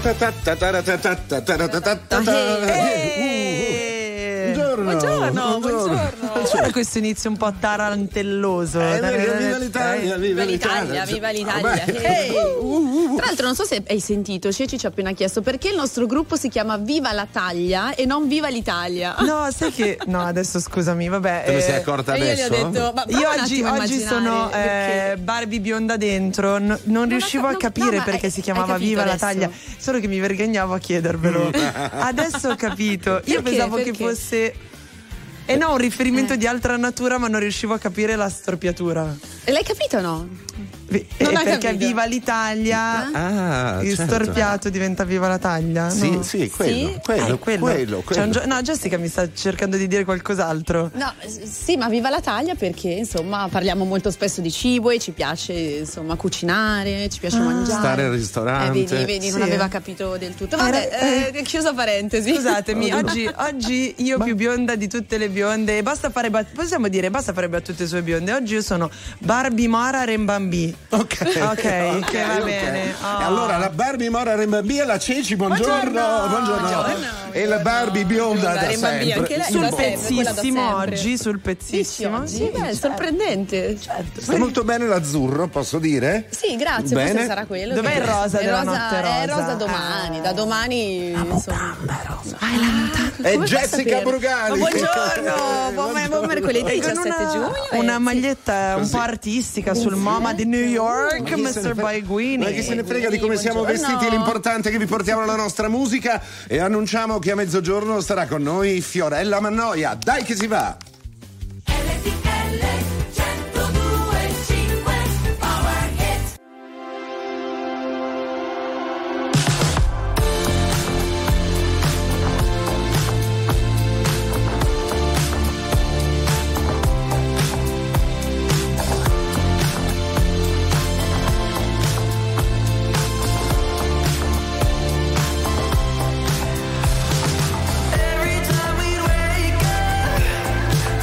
Buongiorno. C'era questo inizio un po' tarantelloso. Viva l'Italia, viva l'Italia. Tra l'altro non so se hai sentito, Ceci ci ha appena chiesto perché il nostro gruppo si chiama Viva la Taglia e non Viva l'Italia. No, sai che no, adesso scusami, vabbè. Te ne sei accorta adesso? Io gli ho detto, io oggi sono Barbie bionda dentro, non riuscivo a capire perché si chiamava Viva la Taglia, solo che mi vergognavo a chiedervelo. Adesso ho capito. Io pensavo che fosse un riferimento di altra natura, ma non riuscivo a capire la storpiatura. E l'hai capito o no? Perché capito. Viva l'Italia, il storpiato diventa Viva la Taglia. Sì, no? sì, quello. No, Jessica mi sta cercando di dire qualcos'altro. No, sì, ma Viva la Taglia perché insomma parliamo molto spesso di cibo e ci piace insomma cucinare, ci piace mangiare, stare al ristorante. Vedi, non aveva capito del tutto. Vabbè, chiusa parentesi. Scusatemi, oggi io più bionda di tutte le bionde. Basta fare battute sue bionde. Oggi io sono Barbie Mora Rembambi. Ok, che va bene. E allora la Barbie Mora Rembambi e la Ceci, buongiorno. E la Barbie bionda da sempre. Sul pezzissimo oggi, sul pezzissimo. Sì, sorprendente. Certo. Sta molto bene l'azzurro, posso dire? Sì, grazie, bene. Forse sarà quello. Dov'è il rosa della notte rosa? È rosa domani, da domani insomma. È Jessica Brugali. Buon mercoledì 17 giugno. Una maglietta un po' artistica sul MoMA di New York, Mr. Baiguini. Ma chi se ne frega di come siamo vestiti, l'importante è che vi portiamo la nostra musica e annunciamo che a mezzogiorno starà con noi Fiorella Mannoia. Dai che si va! Every time we wake up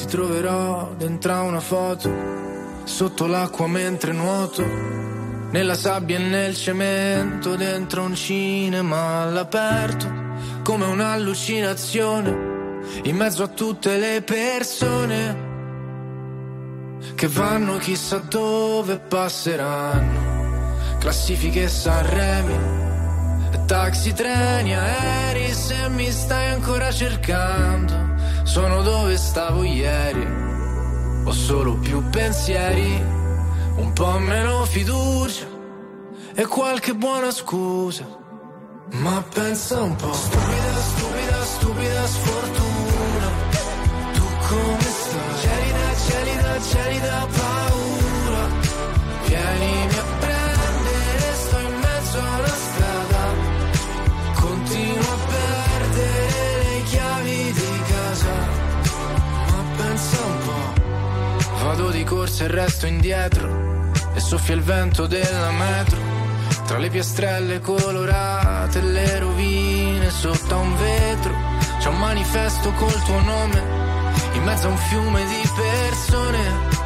ritroverò dentro a una foto, sotto l'acqua mentre nuoto, nella sabbia e nel cemento, dentro un cinema all'aperto, come un'allucinazione, in mezzo a tutte le persone che vanno chissà dove passeranno, classifiche Sanremi, taxi, treni, aerei. Se mi stai ancora cercando, sono dove stavo ieri. Ho solo più pensieri, un po' meno fiducia e qualche buona scusa. Ma pensa un po', stupida, stupida, stupida sfortuna. Tu come stai? Gelida, gelida, gelida paura. Vienimi a prendere, sto in mezzo a una strada. Continuo a perdere le chiavi di casa. Ma pensa un po', vado di corsa e resto indietro, e soffia il vento della metro, tra le piastrelle colorate e le rovine sotto a un vetro. C'è un manifesto col tuo nome, in mezzo a un fiume di persone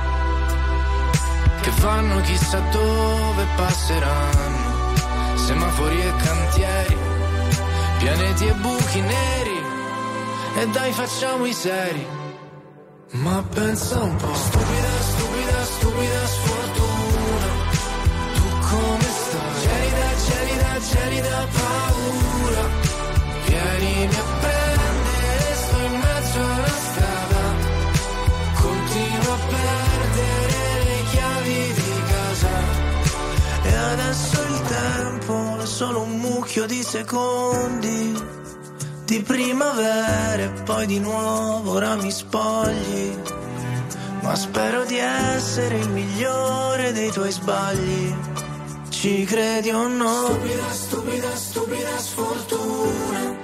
che vanno chissà dove passeranno, semafori e cantieri, pianeti e buchi neri, e dai facciamo i seri. Ma pensa un po', stupida, stupida, stupida sfortuna. Tu come stai? Gelida, gelida, gelida paura. Vienimi a prendere, sto in mezzo a una strada. Continuo a perdere le chiavi di casa. E adesso il tempo è solo un mucchio di secondi, di primavera e poi di nuovo ora mi spogli. Ma spero di essere il migliore dei tuoi sbagli. Ci credi o no? Stupida, stupida, stupida sfortuna.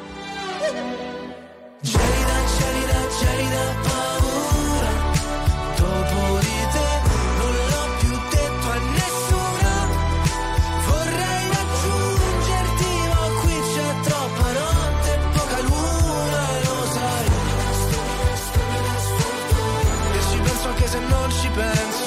Gelida, gelida, gelida paura. Dopo di te non l'ho più detto a nessuno. Vorrei raggiungerti, ma qui c'è troppa notte e poca luna, lo sai. E ci penso anche se non ci penso.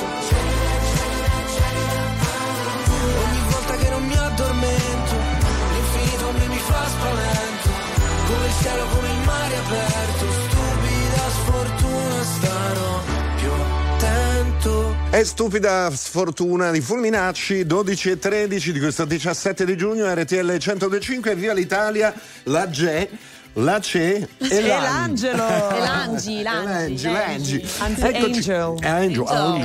Ogni volta che non mi addormento, l'infinito a me mi fa spavento. Come il cielo, come il mare aperto. Stupida sfortuna, starò più attento. È stupida sfortuna di Fulminacci, 12:13 di questo 17 di giugno, RTL 102.5, via l'Italia, la G, la C e E l'Angelo. l'Angi. Anzi, Angel.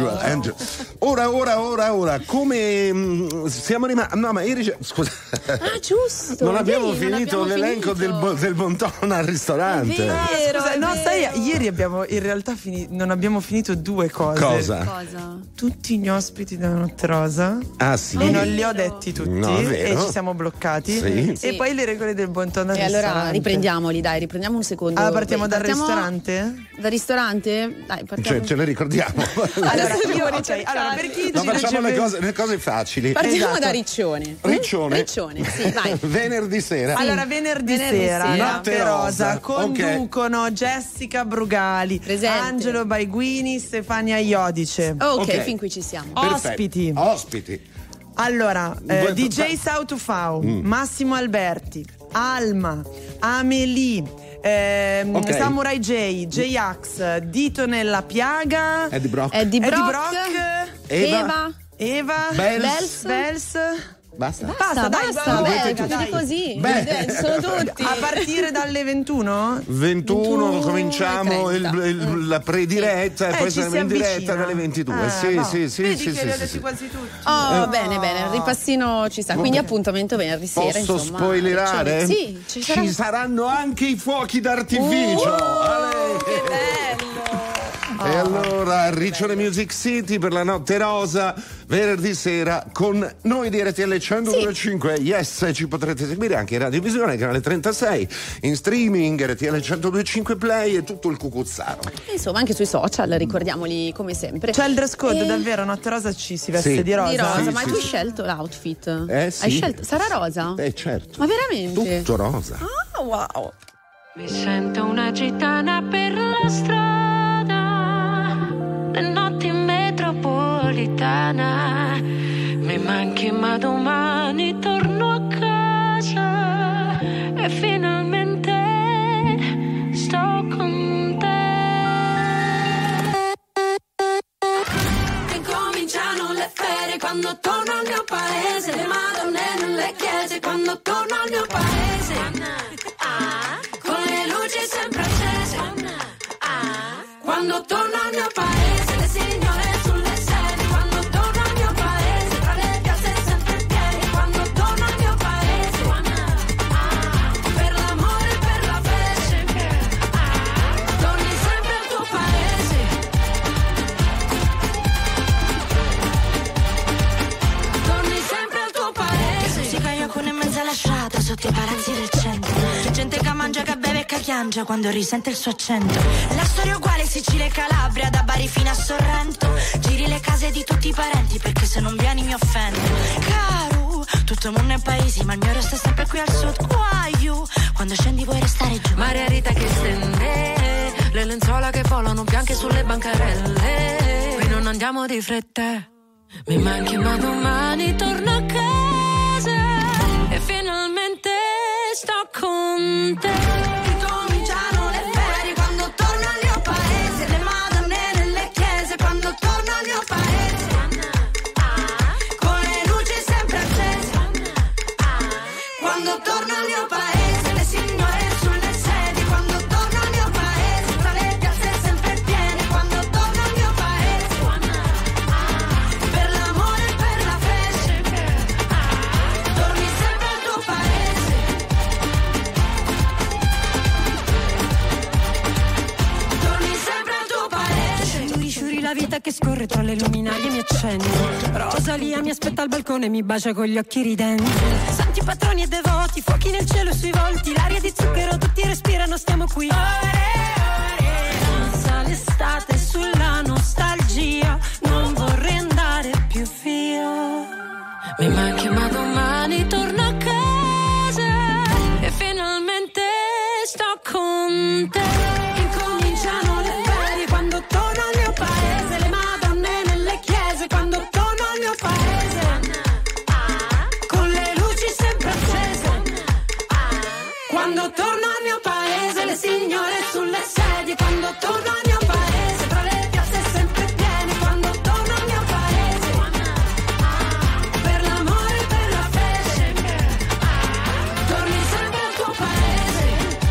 Ora, come siamo rimasti? No, ma ieri scusa. Ah, giusto. Non abbiamo finito l'elenco del bon ton al ristorante. Vero, scusa, no, sai, ieri abbiamo in realtà non abbiamo finito due cose. Cosa? Tutti gli ospiti della Notte Rosa. Ah, sì. E non li ho detti tutti, No, è vero. e ci siamo bloccati. Sì. E poi le regole del bon ton al E ristorante. allora riprendiamo un secondo. Allora partiamo dal ristorante? Dal ristorante? Dai, partiamo. Ce le ricordiamo. Allora, dobbiamo allora, per chi No, ci facciamo legge- le cose facili. Partiamo Esatto. da Riccione. Riccione, sì, vai. venerdì sera. Allora, venerdì Venerdì sera, sera. Notte Rosa, Ok. conducono Jessica Brugali, Presente. Angelo Baiguini, Stefania Iodice. Ok, fin qui ci siamo. Ospiti. Ospiti. Allora, Vuoi- DJ Sautufau, Massimo Alberti, Alma, Amelie, Ok. Samurai J, J-Ax, Dito nella piaga, Eddie Brock. Eddie Eddie Brock, Eva. Eva, Bells. Basta, Basta, dai, vabbè, dai. tutti così. Beh. Sono tutti. A partire dalle 21? 21 cominciamo 21:30. la prediretta e poi ci saremo si in diretta avvicina. dalle 22. No. Sì. Vedi che li ho sì, detti sì. quasi tutti. Oh, bene, il ripassino ci sta. Quindi appuntamento venerdì sera. Posso insomma, spoilerare? Sì, ci sarà. saranno anche i fuochi d'artificio. Che bello! E allora Riccione Music City per la Notte Rosa, venerdì sera con noi di RTL 102.5. Yes, ci potrete seguire anche in radiovisione, canale 36, in streaming, RTL 102.5 Play e tutto il cucuzzaro. Insomma, anche sui social, ricordiamoli come sempre. C'è il dress code, E- davvero? Notte Rosa ci si veste Sì. di rosa? Di rosa, Sì, ma sì, tu hai sì. scelto l'outfit? Sì. Hai scelto? Sarà rosa? Certo. Ma veramente? Tutto rosa. Ah, wow! Mi sento una gitana per la strada, le notti in metropolitana. Mi manchi ma domani torno a casa e finalmente sto con te. Incominciano le ferie quando torno al mio paese, le madonne nelle chiese quando torno al mio paese, con le luci sempre accese, quando torno al mio paese, le signore sulle sedie, quando torno al mio paese, tra le piazze sempre piene, quando torno al mio paese, per l'amore e per la fece, torni sempre al tuo paese, torni sempre al tuo paese. Musica io con in mezzo alla strada, sotto i palazzi del centro, gente che mangia, che beve e che chiangia quando risente il suo accento. La storia è uguale Sicilia e Calabria, da Bari fino a Sorrento. Giri le case di tutti i parenti perché se non vieni mi offendo. Caro, tutto il mondo è paesi ma il mio resto è sempre qui al sud. Guaio, quando scendi vuoi restare giù. Maria Rita che stende, le lenzuola che volano bianche sulle bancarelle. Qui non andiamo di fretta, mi manchi ma domani torno a casa e finalmente sto con te. Cominciano le ferie quando torno al mio paese, le madonne nelle chiese quando torno al mio paese, con le luci sempre accese, quando torno al mio paese, le signore sulle sedie, quando torno al mio paese, tra le piazze sempre piene, quando torno al mio paese, per l'amore e per la fece, torni sempre al tuo paese, torni sempre al tuo paese. Sciuri sciuri la vita che scorre tra le luminarie mi accende. Rosalia mi aspetta al balcone e mi bacia con gli occhi ridenti. Santi patroni e devoti, fuochi nel cielo sui volti, l'aria di zucchero tutti respirano, stiamo qui. Passa l'estate sulla nostalgia, non vorrei andare più via. Mi manchi ma domani torno a casa e finalmente sto con te. Incominciano le ferie quando torno al mio paese, le madonne nelle chiese quando torno al mio paese, con le luci sempre accese, quando torno al mio paese, le signore sulle sedie, quando torno al mio paese, tra le piazze sempre piene, quando torno al mio paese, per l'amore e per la fece, torni sempre al tuo paese,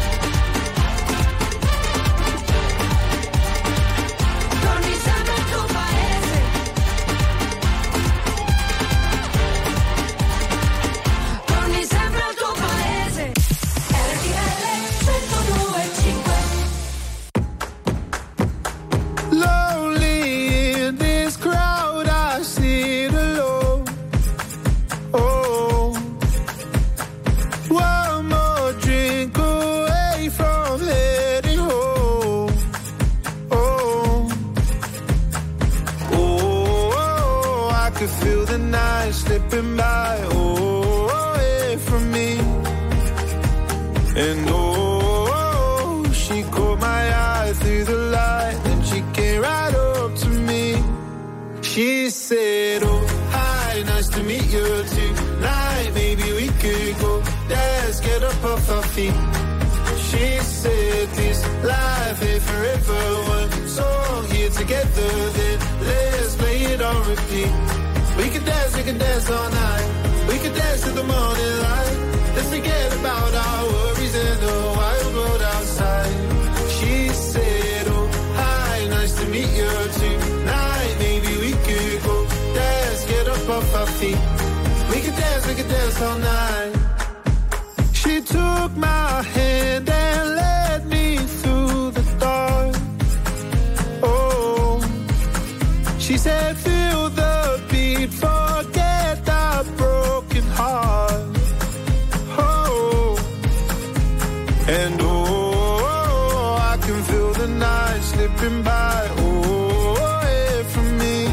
torni sempre al tuo paese, torni sempre al tuo paese. RTL 102.5. Lonely in this crowd, I sit alone. Oh, one more drink away from heading home. Oh, oh, I could feel the night slipping by. Oh, away from me. And oh, she caught my eye through the light, and she came right up to me. She said, oh, hi, nice to meet you tonight. Maybe we could go dance, get up off our feet. She said, this life ain't forever. One song here together, then let's play it on repeat. We can dance all night. We can dance till the morning light. Let's forget about our worries and the wild world outside. She said, oh, hi, nice to meet you tonight. Maybe we could go dance, get up off our feet. We can dance all night. She took my hand and led me through the dark. Oh, she said, feel the beat, forget the broken heart. Oh, and oh, I can feel the night slipping by. Oh, away from me.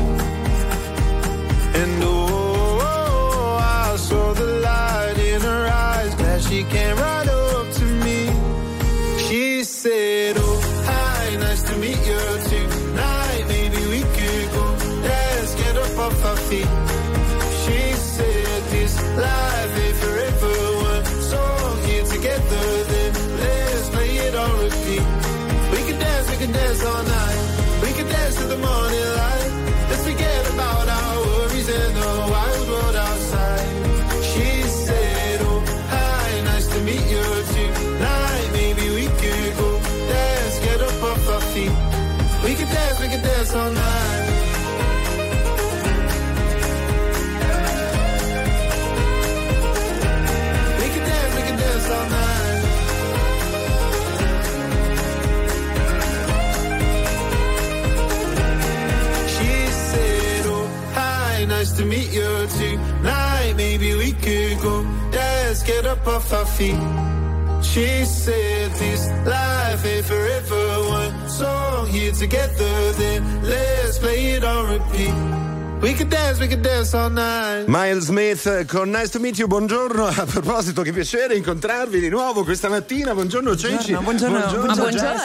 And oh, I saw the light in her eyes. Glad she came right up to me. She said, oh, hi, nice to meet you tonight. Maybe we dance all night. We can dance all night. She said, oh, hi, nice to meet you tonight. Maybe we could go, let's get up off our feet. She said this life ain't forever, one song here together, then let's play it on repeat. We can dance all night. Miles Smith con Nice to Meet You, buongiorno. A proposito, che piacere incontrarvi di nuovo questa mattina. Buongiorno Ceci. Buongiorno.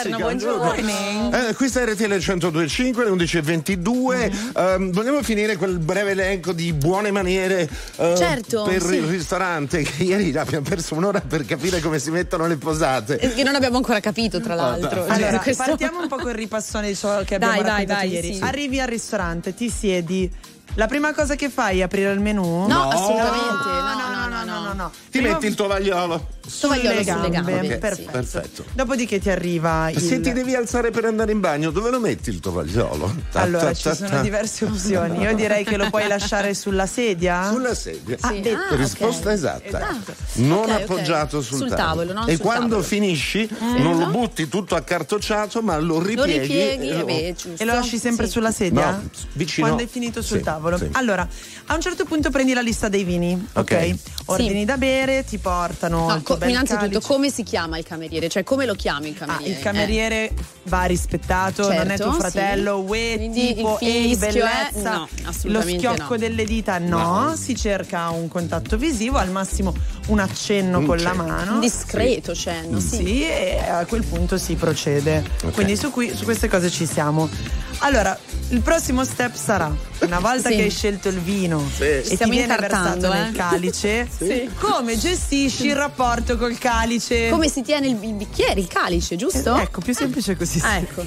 Questa è RTL 102.5, le 11.22. Vogliamo finire quel breve elenco di buone maniere certo, per sì. il ristorante, che ieri abbiamo perso un'ora per capire come si mettono le posate. Che non abbiamo ancora capito, tra l'altro. Allora, partiamo un po' col ripassone di ciò che abbiamo raccontato ieri. Sì. Arrivi al ristorante, ti siedi. La prima cosa che fai è aprire il menù? No, assolutamente. No. Ti metti il tovagliolo sulle gambe. Okay, perfetto. Dopodiché ti arriva il... Se ti devi alzare per andare in bagno, dove lo metti il tovagliolo? Allora, ci sono diverse opzioni. Io direi che lo puoi lasciare sulla sedia. Sulla sedia. Sì. Risposta esatta. Non appoggiato sul tavolo. Non e sul quando tavolo. Finisci non lo butti tutto accartocciato, ma lo ripieghi e lo lasci sempre sulla sedia? No, vicino. Quando hai finito sul tavolo. Sì. Allora, a un certo punto prendi la lista dei vini, ok? Ordini da bere, ti portano il tuo bel innanzitutto, calice. come si chiama il cameriere? Cioè, come lo chiami il cameriere? Il cameriere va rispettato, certo, non è tuo fratello, tipo ehi bellezza, no, lo assolutamente schiocco no. delle dita no, si cerca un contatto visivo, al massimo un accenno con la mano. Un discreto cenno, sì, e a quel punto si procede. Quindi su queste cose ci siamo. Allora, il prossimo step sarà, una volta che hai scelto il vino e ti viene versato nel calice, come gestisci il rapporto col calice? Come si tiene il bicchiere, il calice, giusto? Ecco, più semplice così. Ecco.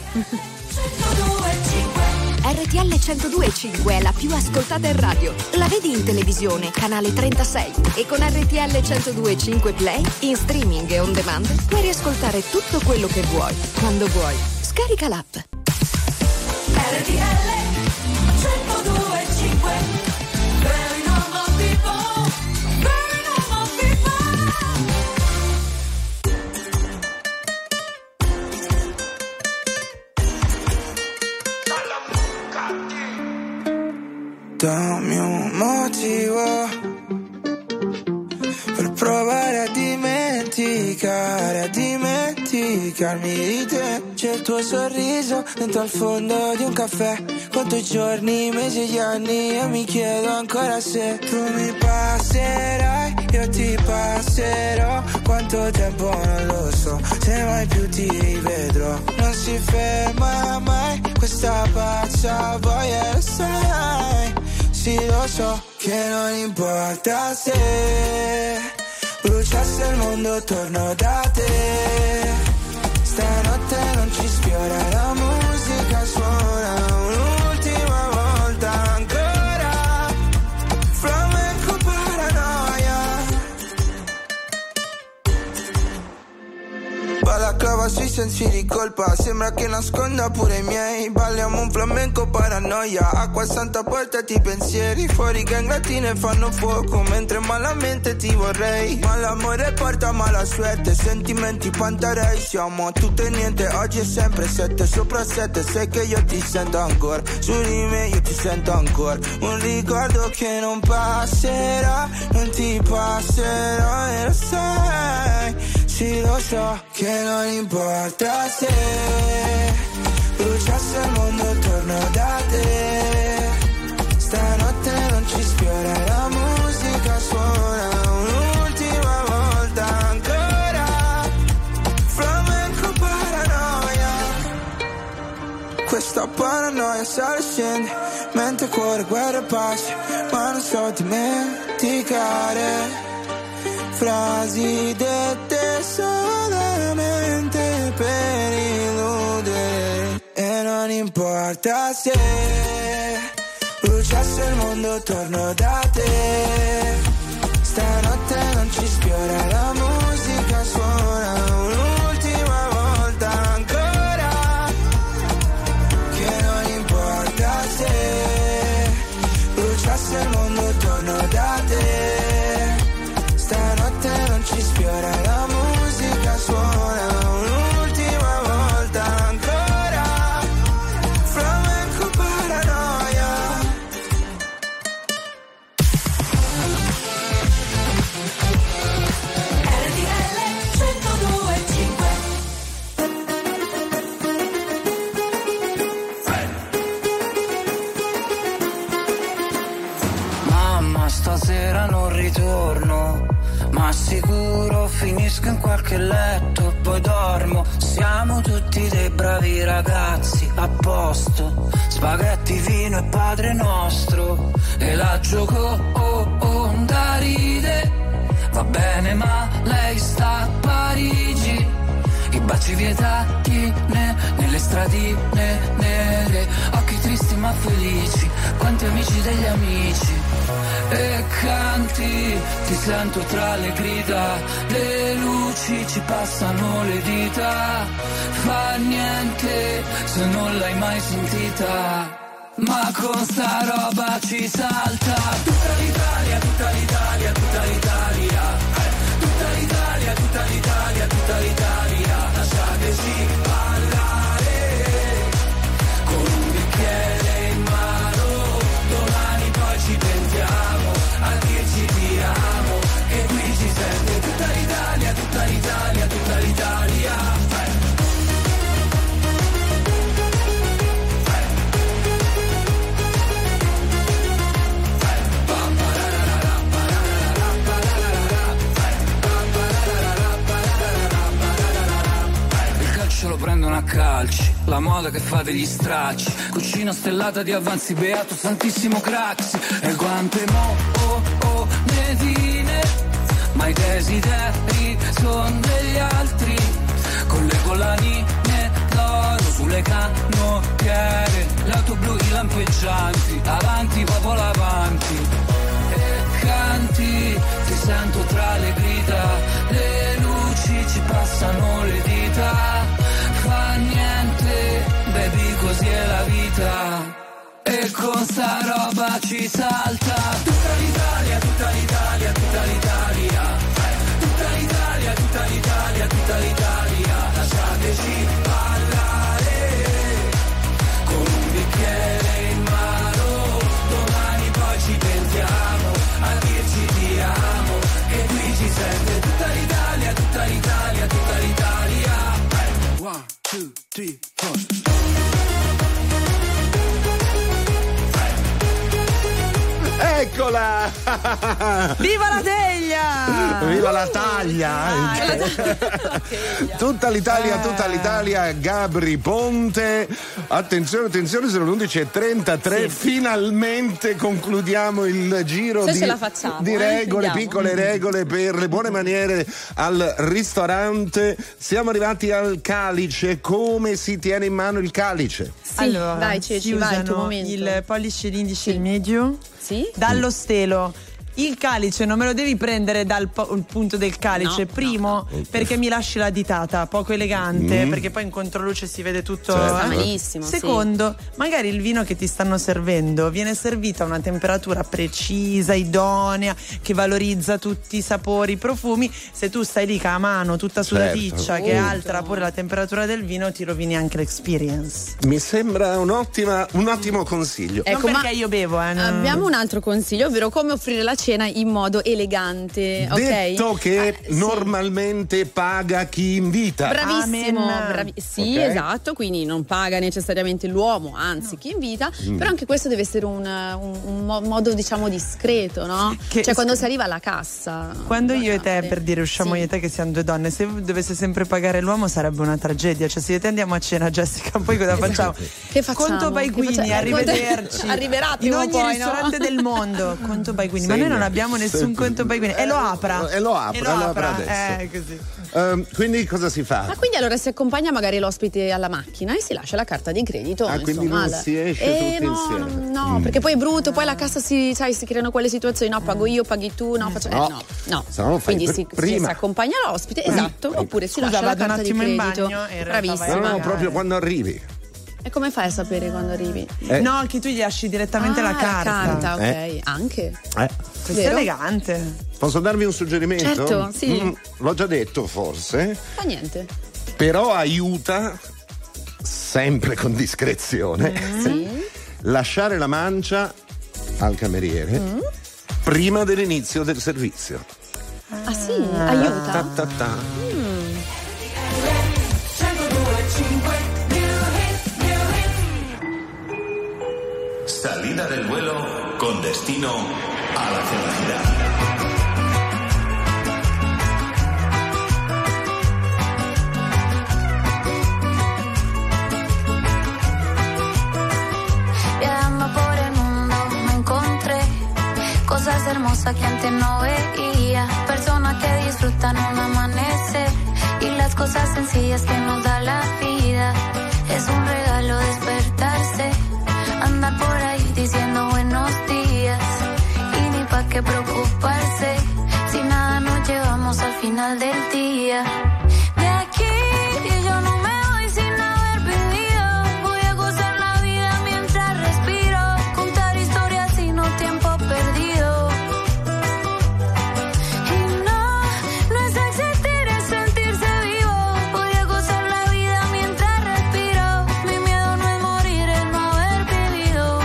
RTL 102.5 è la più ascoltata in radio. La vedi in televisione, canale 36. E con RTL 102.5 Play, in streaming e on demand, puoi riascoltare tutto quello che vuoi, quando vuoi. Scarica l'app. RTL 102.5. Very normal people. Very normal people. Dammi un motivo per provare a dimenticarmi di te. C'è il tuo sorriso dentro al fondo di un caffè. Conto i giorni, mesi, gli anni e mi chiedo ancora se tu mi passerai, io ti passerò. Quanto tempo non lo so, se mai più ti rivedrò. Non si ferma mai questa pazza voglia, lo sai. Sì, lo so che non importa se bruciasse il mondo, torno da te. Stanotte non ci sfiora, la musica suona un'ultima volta ancora. Flamenco paranoia. Balaclava sui sensi di colpa, sembra che nasconda pure i miei. Balliamo un flamenco paranoia, acqua santa portati i pensieri. Fuori gang latine fanno fuoco, mentre malamente ti vorrei. Ma l'amore porta mala suerte, sentimenti pantarei. Siamo tutto e niente, oggi è sempre 7 sopra 7. Sai che io ti sento ancora, su di me io ti sento ancora. Un ricordo che non passerà, non ti passerò e lo sai. Sì, lo so che non importa se bruciasse il mondo, torno da te. Stanotte non ci sfiora, la musica suona un'ultima volta ancora. Flamenco paranoia. Questa paranoia sale e scende, mente, cuore, guerra e pace. Ma non so dimenticare frasi dette solamente per illudere. E non importa se bruciasse il mondo, torno da te. Stanotte non ci sfiora, la musica suona un'ultima volta ancora. Che non importa ma sicuro finisco in qualche letto, poi dormo. Siamo tutti dei bravi ragazzi, a posto. Spaghetti, vino e Padre Nostro. E la Gioconda ride. Va bene ma lei sta a Parigi. I baci vietati nelle stradine nere. Occhi tristi ma felici, quanti amici degli amici. E canti, ti sento tra le grida. Le luci ci passano le dita. Fa niente se non l'hai mai sentita. Ma con sta roba ci salta. Tutta l'Italia, tutta l'Italia, tutta l'Italia. Tutta l'Italia, tutta l'Italia, tutta l'Italia. Lasciateci parlare. Con un bicchiere in mano. Domani poi ci pentiamo a dirci ti amo. Che qui ci sente tutta l'Italia, tutta l'Italia, tutta l'Italia. Lo prendono a calci, la moda che fa degli stracci, cucina stellata di avanzi, beato santissimo Craxi, e quante monetine, ma i desideri son degli altri, con le collanine d'oro sulle canottiere, le auto blu, i lampeggianti, avanti popolo avanti, e canti, ti sento tra le grida, le luci ci passano le dita. Fa niente, baby, così è la vita. E con sta roba ci salta. Tutta l'Italia, tutta l'Italia, tutta l'Italia. Tutta l'Italia, tutta l'Italia, tutta l'Italia. Lasciateci parlare. Con un bicchiere in mano. Domani poi ci pentiamo a dirci ti amo. Che qui ci sente tutta l'Italia, tutta l'Italia, tutta l'Italia. 1, 2, 3, 4. Eccola! Viva la teglia! Viva la taglia! Tutta l'Italia, Gabri Ponte. Attenzione, attenzione, sono le 11:33. Sì. Finalmente concludiamo il giro di regole, piccole regole per le buone maniere al ristorante. Siamo arrivati al calice. Come si tiene in mano il calice? Sì, allora, dai, Ceci, vai, il tuo momento. Il pollice, l'indice e il medio. Sì. Dallo stelo. Il calice non me lo devi prendere dal punto del calice, primo perché mi lasci la ditata, poco elegante, perché poi in controluce si vede tutto. Certo. Malissimo. Secondo, magari il vino che ti stanno servendo viene servito a una temperatura precisa, idonea, che valorizza tutti i sapori, i profumi. Se tu stai lì a mano tutta sudaticcia, che altera pure la temperatura del vino, ti rovini anche l'experience. Mi sembra un ottimo consiglio. Ecco, non perché io bevo, abbiamo un altro consiglio, ovvero come offrire la cena in modo elegante. Detto che normalmente paga chi invita. Bravissimo. Sì, esatto, quindi non paga necessariamente l'uomo, anzi chi invita, però anche questo deve essere un modo, diciamo, discreto, no? Cioè quando si arriva alla cassa. Quando io e te, per dire, usciamo io e te che siamo due donne, se dovesse sempre pagare l'uomo sarebbe una tragedia. Cioè se io e te andiamo a cena, Jessica, poi cosa facciamo? Che facciamo? Conto Baiguini, arrivederci. Arriverà in ogni ristorante del mondo. Conto Baiguini, ma noi non abbiamo nessun conto Baiguini. E lo apra adesso. Così. Quindi cosa si fa? Ma quindi allora si accompagna magari l'ospite alla macchina e si lascia la carta di credito. Quindi non si esce tutti insieme. No, perché poi è brutto, poi la cassa si creano quelle situazioni, no, pago io, paghi tu, no, faccio no. Quindi si accompagna l'ospite, esatto, oppure si lascia la carta di credito. Bravissimo. No, proprio quando arrivi. E come fai a sapere quando arrivi? No, che tu gli lasci direttamente la carta. Ok, anche. Questo è elegante. Posso darvi un suggerimento? Certo, sì. L'ho già detto forse. Fa niente. Però aiuta, sempre con discrezione, lasciare la mancia al cameriere prima dell'inizio del servizio. Ah sì? Aiuta? Salida del vuelo con destino a la felicidad. hermosa que antes no veía. Personas que disfrutan un amanecer y las cosas sencillas que nos da la vida. Es un regalo despertarse, andar por ahí diciendo buenos días. Y ni pa' qué preocuparse, si nada nos llevamos al final del día. De aquí yo no me voy sin haber vivido. Voy a gozar la vida mientras respiro, contar historias y no tiempo perdido. Y no es existir, es sentirse vivo. Voy a gozar la vida mientras respiro. Mi miedo no es morir, es no haber vivido.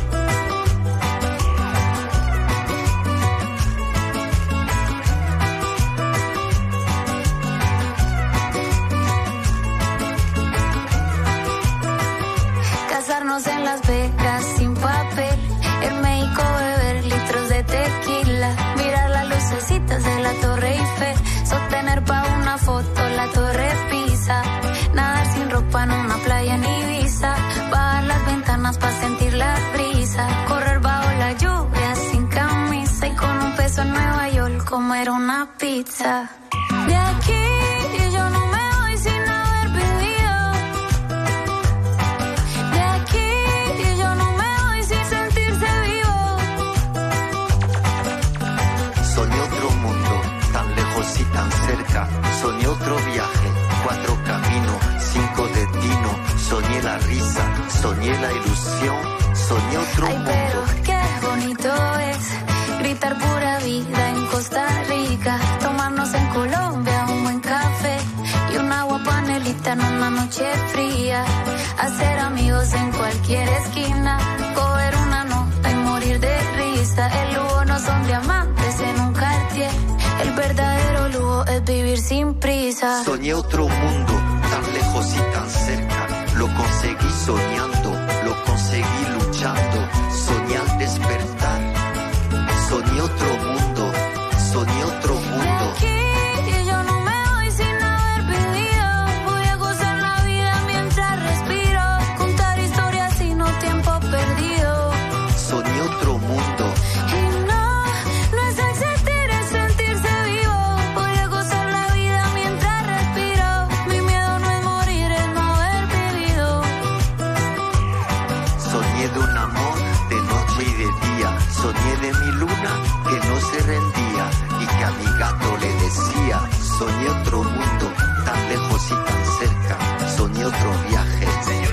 Casarnos en Las Vegas sin papel, en México beber litros de tequila, mirar las lucecitas de la Torre Eiffel, sostener pa' una foto la Torre Pisa, nadar sin ropa en una playa en Ibiza, bajar las ventanas pa' sentir la brisa, correr bajo la lluvia sin camisa y con un peso en Nueva York comer una pizza. De aquí yo no me voy sin haber vivido. De aquí yo no me voy sin sentirse vivo. Soñé otro mundo, tan lejos y tan cerca. Soñé otro viaje, 4 caminos, 5 destinos. Soñé la risa, soñé la ilusión. Soñé otro Ay, mundo. pero qué bonito es gritar pura vida en Costa Rica, tomarnos en Colombia un buen café y un agua panelita en una noche fría, hacer amigos en cualquier esquina, coger una nota y morir de risa. El lujo no son diamantes en un Cartier, el verdadero lujo es vivir sin prisa. Soñé otro mundo, tan lejos y tan cerca. Lo conseguí soñando, lo conseguí luchando. Soñé al despertar. Soñé otro mundo, soñé otro mundo. De aquí yo no me voy sin haber vivido. Voy a gozar la vida mientras respiro, contar historias y no tiempo perdido. Soñé otro mundo. Y no es existir, es sentirse vivo. Voy a gozar la vida mientras respiro. Mi miedo no es morir, es no haber vivido. Soñé de un amor de noche y de día. Soñé de mi luna que no se rendía y que a mi gato le decía. Soñé otro mundo, tan lejos y tan cerca. Soñé otro viaje,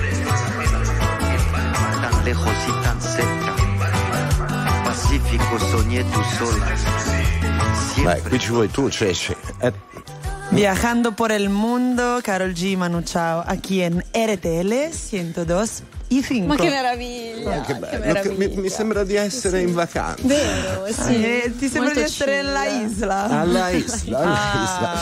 tan lejos y tan cerca. Pacífico, soñé tus olas. Beh, qui ci vuoi tu, Ceci. Viajando por el mundo, Karol G, Manu Chao, aquí en RTL 102 y 5. Ma che meraviglia! Che bello. Mi sembra di essere in vacanza. Vero, sì. Ti sembra Molto di essere chill. alla isla? Alla isla.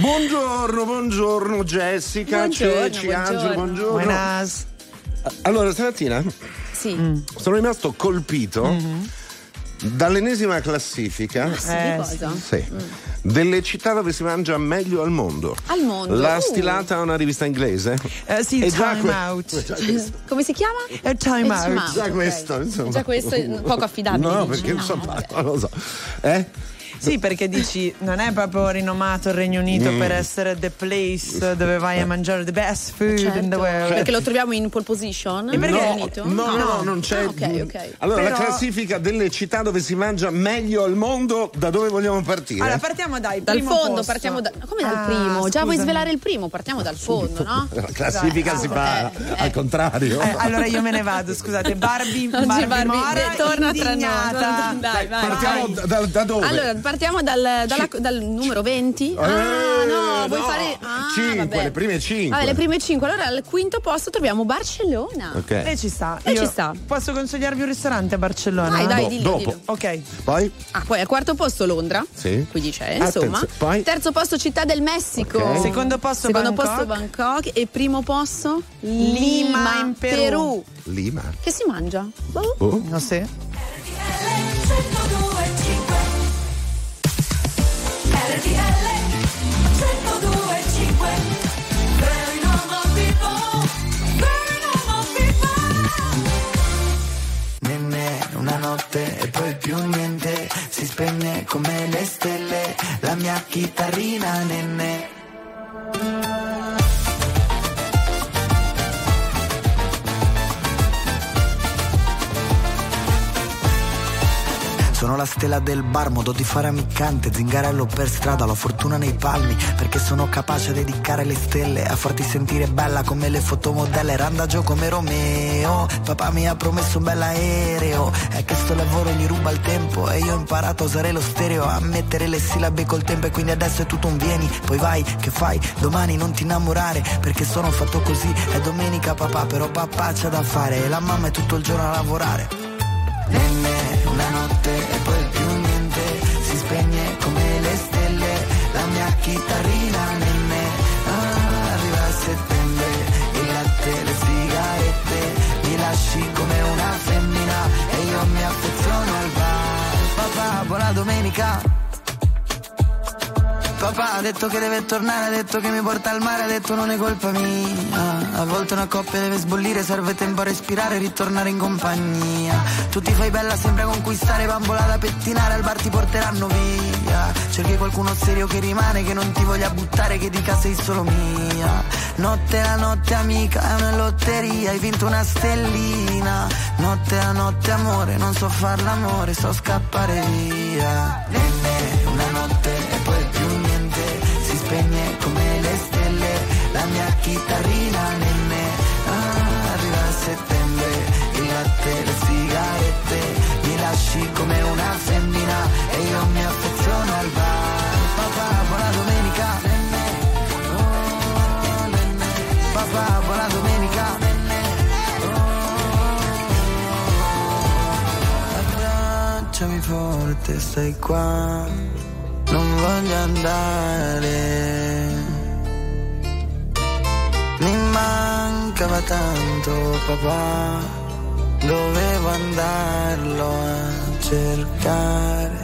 Buongiorno Jessica, Buongiorno, Ceci, Angelo, buongiorno. Buenas. Allora, stamattina Sì. sono rimasto colpito dall'ennesima classifica Di cosa? delle città dove si mangia meglio al mondo. Al mondo? L'ha stilata una rivista inglese. Sì, E già Time Out. Come si chiama? Time Out. Già ok. questo, insomma. Già questo è poco affidabile. No, dici? perché No, insomma, ok. non lo so. Sì, perché dici, non è proprio rinomato il Regno Unito per essere the place dove vai a mangiare the best food in the world. Perché lo troviamo in pole position? E perché? Regno Unito? No, non c'è. Ah, ok. Allora, Però- la classifica delle città dove si mangia meglio al mondo, da dove vogliamo partire? Allora, partiamo Dal primo fondo, posto. partiamo da. Come dal Ah, primo? Già vuoi scusami. svelare il primo? Partiamo dal fondo, no? La classifica si fa al contrario. Allora io me ne vado, scusate. Barbie Oggi Mora torna tra noi. indignata. Dai, vai. Partiamo vai. da dove? Allora, partiamo dal numero 20. No, vuoi no, fare. 5, vabbè. le prime 5. Vabbè, le prime 5. Allora, al quinto posto troviamo Barcellona. Ok. E ci sta. E Io ci sta. Posso consigliarvi un ristorante a Barcellona? Dai, dillo, dopo. dillo. Ok. Poi? Poi al quarto posto Londra. Sì. Quindi c'è, insomma. Attenzione, poi? Terzo posto Città del Messico. Ok. Secondo posto Bangkok. Bangkok. E primo posto Lima in Perù. Lima. Che si mangia? Boh. Oh. Non so. Nemmeno una notte e poi più niente, si spegne come le stelle, la mia chitarrina nenne. Sono la stella del bar, modo di fare ammiccante, zingarello per strada, la fortuna nei palmi, perché sono capace di dedicare le stelle a farti sentire bella come le fotomodelle, randagio come Romeo. Papà mi ha promesso un bell'aereo, è che sto lavoro gli ruba il tempo e io ho imparato a usare lo stereo, a mettere le sillabe col tempo, e quindi adesso è tutto un vieni, poi vai, che fai, domani non ti innamorare, perché sono fatto così, è domenica papà, però papà c'ha da fare e la mamma è tutto il giorno a lavorare. Nenne, una notte e poi più niente, si spegne come le stelle, la mia chitarrina nenne. Arriva settembre, il latte, le sigarette, mi lasci come una femmina e io mi affeziono al bar. Papà, buona domenica. Papà ha detto che deve tornare, ha detto che mi porta al mare, ha detto non è colpa mia. A volte una coppia deve sbollire, serve tempo a respirare e ritornare in compagnia. Tu ti fai bella, sembra conquistare, bambola da pettinare, al bar ti porteranno via. Cerchi qualcuno serio che rimane, che non ti voglia buttare, che dica sei solo mia. Notte la notte amica, è una lotteria, hai vinto una stellina. Notte la notte amore, non so far l'amore, so scappare via. Nenne, una notte e poi più niente, si spegne come le stelle, la mia chitarrina nenne. Arriva a settembre, il latte, le sigarette, mi lasci come una femmina e io mi affeziono al bar. Papà, buona domenica, nenne. Oh, nenne. Papà, buona domenica, nenne. Abbracciami forte, stai qua, non voglio andare, mi mancava tanto papà, dovevo andarlo a cercare.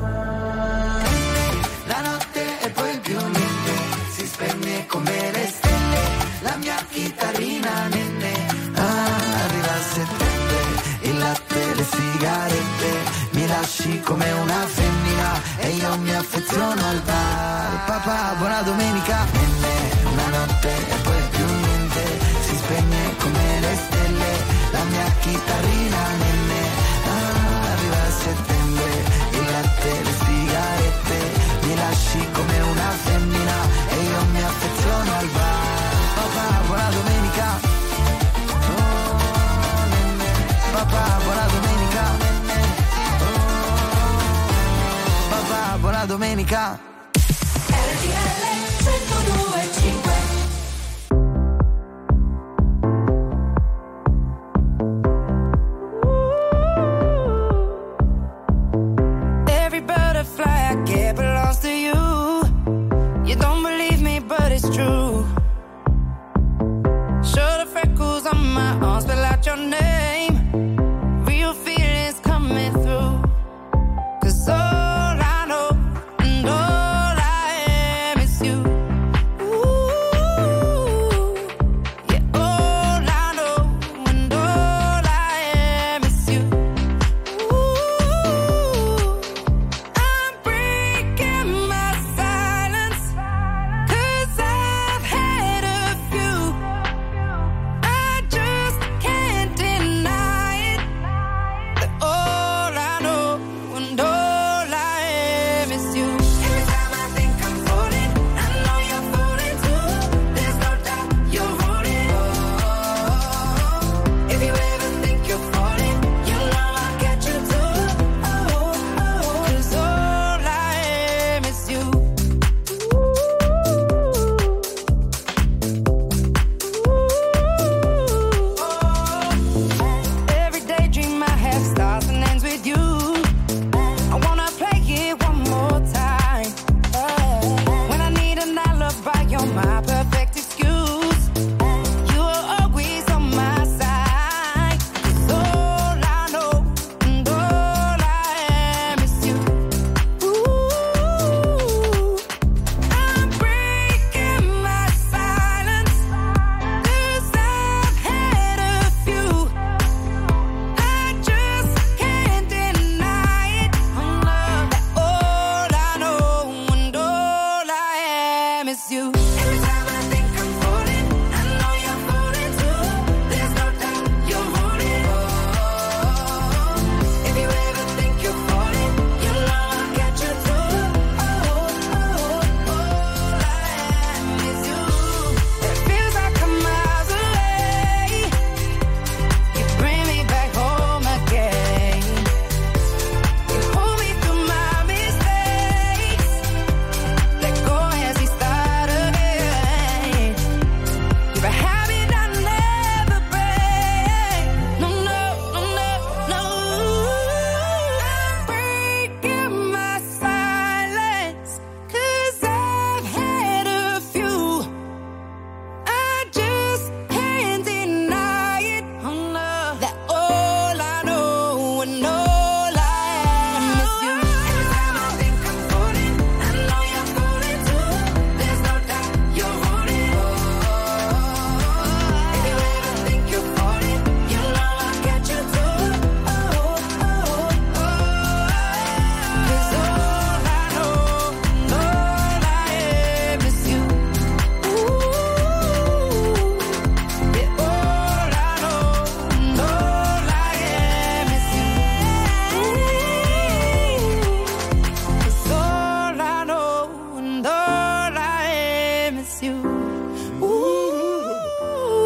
La notte e poi più niente, si spegne come le stelle, la mia chitarrina nenne. Arriva a settembre, il latte, le sigarette, mi lasci come una femmina e io mi affeziono al bar. Papà, buona domenica, nenne. Una notte e poi più niente, si spegne come le stelle, la mia chitarrina nenne. Arriva a settembre, il latte, le sigarette, mi lasci come una femmina e io mi affeziono al bar. Papà, buona domenica. Oh, nenne. Papà, buona domenica, nenne. Papà, buona domenica. RTL 102.5. Every butterfly I get belongs to you. You don't believe me, but it's true. Show the freckles on my arm, spell out your name. Real feelings coming through. 'Cause all I know, and all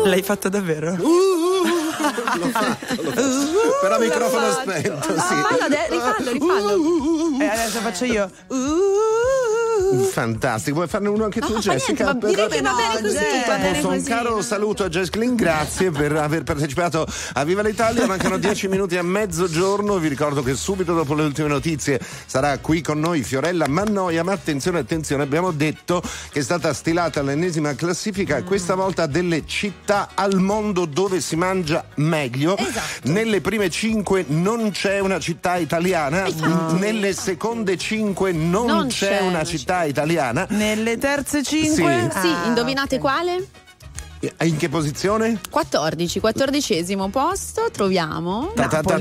L'hai fatto davvero? L'ho fatto. Però microfono spento, sì. Rifallo. Adesso faccio io. Fantastico, vuoi farne uno anche tu, Jessica? Niente, direi che va bene così. Va bene Un così. caro saluto a Jess Glynn, grazie per aver partecipato a Viva l'Italia. Mancano 10 minuti a mezzogiorno. Vi ricordo che subito dopo le ultime notizie sarà qui con noi Fiorella Mannoia. Ma attenzione, abbiamo detto che è stata stilata l'ennesima classifica, questa volta delle città al mondo dove si mangia meglio. Esatto. Nelle prime 5 non c'è una città italiana, nelle seconde 5 non c'è una città italiana. Nelle terze 5? Sì, indovinate quale? In che posizione? 14esimo posto troviamo Napoli.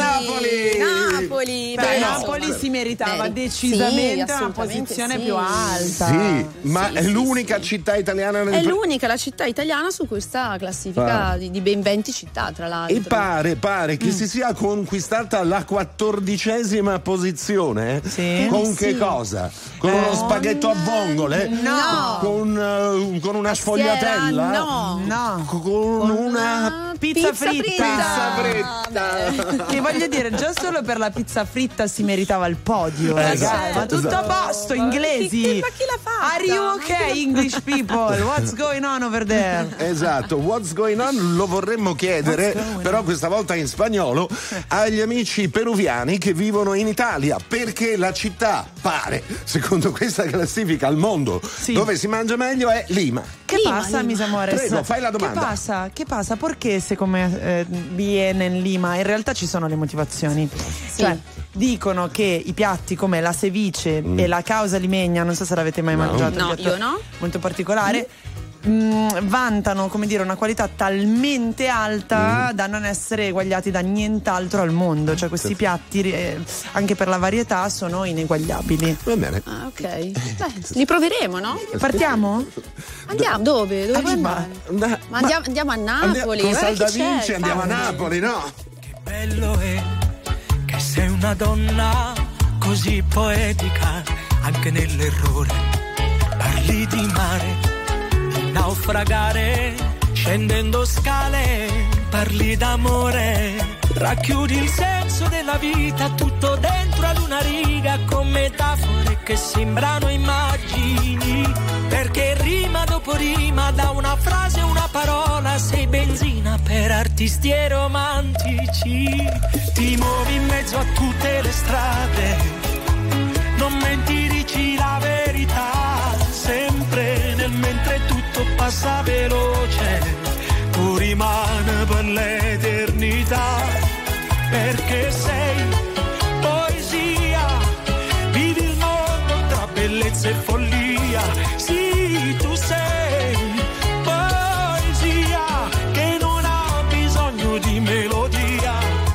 Beh, Napoli si meritava decisamente una posizione più alta. Sì, ma è l'unica città italiana è l'unica la città italiana su questa classifica di ben 20 città, tra l'altro. E pare che si sia conquistata la 14esima posizione. Sì. Con che cosa? Con uno spaghetto a vongole? No. Con una sfogliatella? No. Con una pizza fritta. Che voglio dire, già solo per la pizza fritta si meritava il podio, ragazzi. Ma tutto a posto, inglesi. Ma chi l'ha fatta? Are you okay, English people? What's going on over there? Esatto, what's going on lo vorremmo chiedere, però questa volta in spagnolo, agli amici peruviani che vivono in Italia, perché la città pare, secondo questa classifica al mondo, dove si mangia meglio è Lima. ¿Qué pasa, mis amores? Prego, fai la domanda. ¿Qué pasa? Perché siccome viene in Lima? In realtà ci sono le motivazioni. Cioè, dicono che i piatti come la ceviche e la causa limeña, non so se l'avete mai mangiato, no, io no, molto particolare, vantano, come dire, una qualità talmente alta da non essere eguagliati da nient'altro al mondo. Cioè questi piatti anche per la varietà sono ineguagliabili. Va bene. Ah, ok. Beh, li proveremo, no? Partiamo? Andiamo, dove? Dove vuoi andare? Ma andiamo a Napoli. Con Saldavinci andiamo a Napoli, no? Che bello è che sei una donna così poetica, anche nell'errore parli di mare, naufragare, scendendo scale, parli d'amore, racchiudi il senso della vita tutto dentro ad una riga, con metafore che sembrano immagini, perché rima dopo rima, da una frase una parola, sei benzina per artisti e romantici, ti muovi in mezzo a tutte le strade, non menti, dici la verità, sempre nel mentre tutto passa veloce, tu rimani per l'eternità, perché sei poesia, vivi il mondo tra bellezza e follia, sì, tu sei poesia che non ha bisogno di melodia,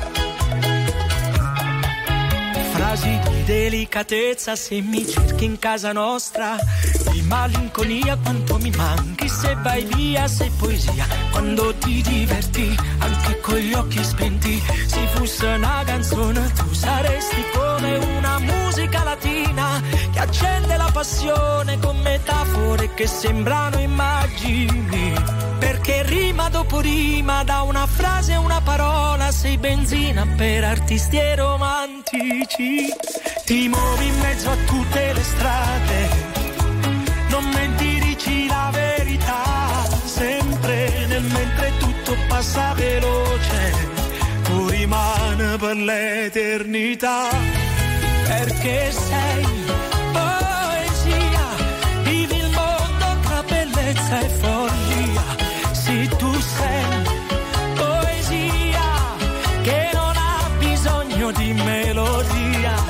frasi di delicatezza se mi cerchi in casa nostra, di malinconia quanto mi manchi se vai via, sei poesia quando ti diverti anche con gli occhi spenti, se fosse una canzone tu saresti come una musica latina che accende la passione con metafore che sembrano immagini, perché rima dopo rima, da una frase a una parola, sei benzina per artisti e romantici, ti muovi in mezzo a tutte le strade, non menti, dici la verità, sempre nel mentre tutto passa veloce, tu rimani per l'eternità, perché sei poesia, vivi il mondo tra bellezza e follia, sì, tu sei poesia che non ha bisogno di melodia.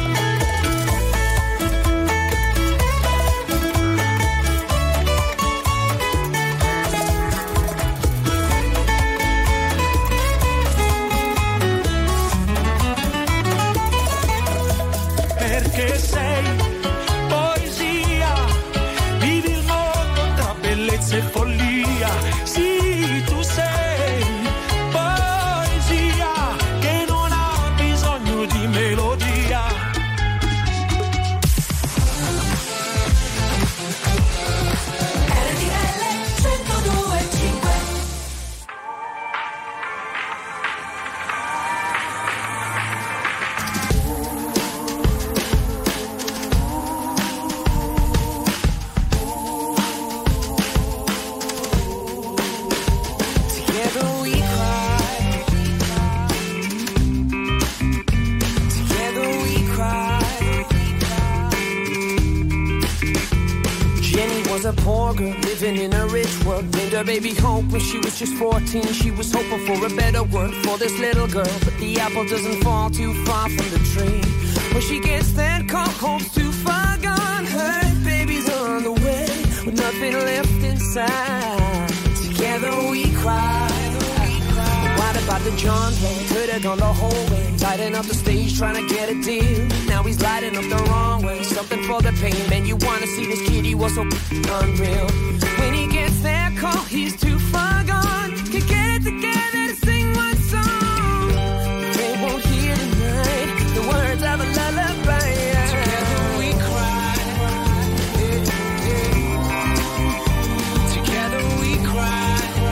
Perché sei poesia, vivi il mondo tra bellezza e follia, sì, tu sei poesia che non ha bisogno di melodia. RTL 102.5 Together we cry. Together we cry. Jenny was a poor girl living in a rich world. Named her baby Hope when she was just 14. She was hoping for a better world for this little girl, but the apple doesn't fall too far from the tree. When she gets there, call Hope's too far gone. Her babies are on the way with nothing left inside. Together we cry. What about the John Hay? Could have gone the whole way, lighting up the stage, trying to get a deal. Now he's lighting up the wrong way. Something for the pain, man. You wanna see this kid? He was so unreal. When he gets there, call he's too far gone. Can get it together to sing one song. They won't hear tonight the words of a lullaby. Together we cry. Together we cry.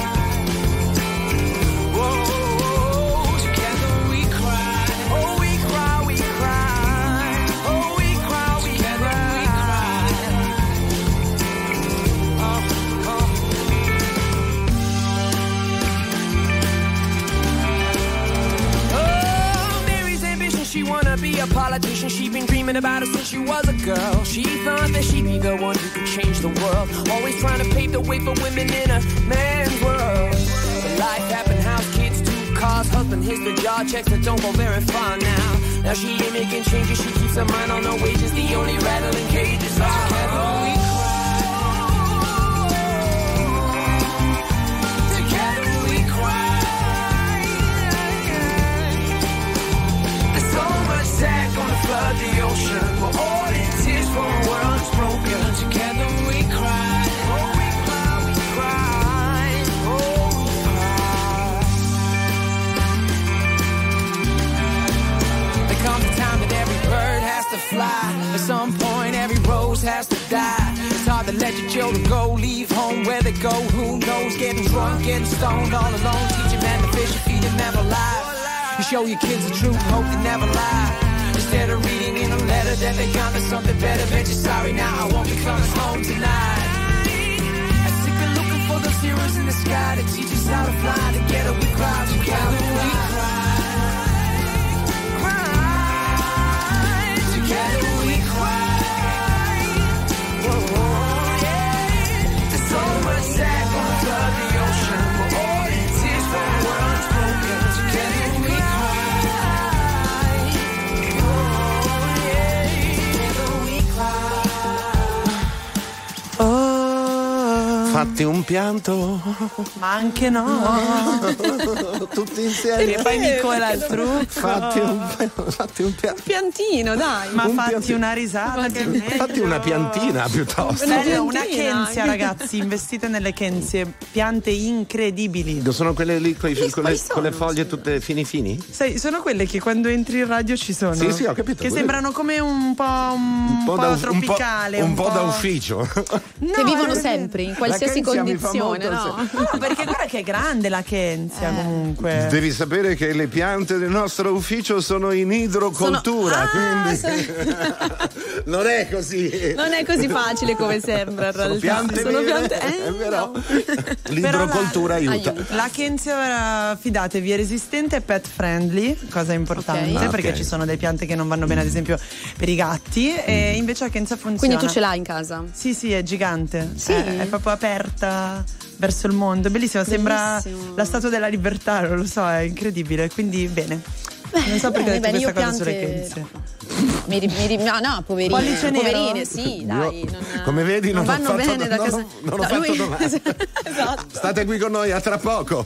She wanna be a politician, she been dreaming about it since she was a girl. She thought that she'd be the one who could change the world, always trying to pave the way for women in a man's world. But life happened, house, kids, 2 cars, husband hits the job, checks that don't go very far now. Now she ain't making changes, she keeps her mind on her wages, the only rattling cages are together we cry. Together we cry. Sack gonna flood the ocean. We're all in tears for a world that's broken. Together we cry. Oh, we cry, we cry. Oh, we cry. There comes a time that every bird has to fly. At some point, every rose has to die. It's hard to let your children go, leave home where they go. Who knows? Getting drunk, getting stoned all alone. Teach a man to fish and feed him never lie. You show your kids the truth, hope they never lie. Instead of reading in a letter that they got me something better, bet you're sorry now, I won't be coming home tonight. I'm sick of looking for those heroes in the sky to teach us how to fly. Together we cry, together we cry. Cry, together we cry. Whoa, yeah. There's so much sad gonna flood the ocean. We're all in tears for the world's broken. Together we cry. Fatti un pianto, ma anche no, tutti insieme. E poi Nicola il trucco. Fatti un pianto. Piantino, dai. Ma fatti una risata. Fatti una piantina piuttosto. Una Kenzia, ragazzi, investite nelle Kenzie, piante incredibili. Sono quelle lì con le foglie tutte fini? Sai, sono quelle che quando entri in radio ci sono. Sì, ho capito. Che sembrano come un po' tropicale. Un po' da ufficio. No, che vivono sempre, in qualsiasi condizione, no? No, perché guarda che è grande la Kenzia comunque. Devi sapere che le piante del nostro ufficio sono in idrocoltura, quindi non è così. Non è così facile come sembra in realtà. Sono piante è vero. L'idrocoltura aiuta. La Kenzia, fidatevi, è resistente e pet friendly, cosa importante, perché ci sono delle piante che non vanno bene ad esempio per i gatti, e invece la Kenzia funziona. Quindi tu ce l'hai in casa? Sì, è gigante. Sì. È proprio aperta verso il mondo, bellissimo, sembra la Statua della Libertà, non lo so, è incredibile, quindi bene. Non so perché ho detto questa cosa sulle Kenzie. No, poverine, sì, dai. Come vedi, non vanno ho fatto, bene da casa. Non ho fatto domande. Esatto. State qui con noi, a tra poco.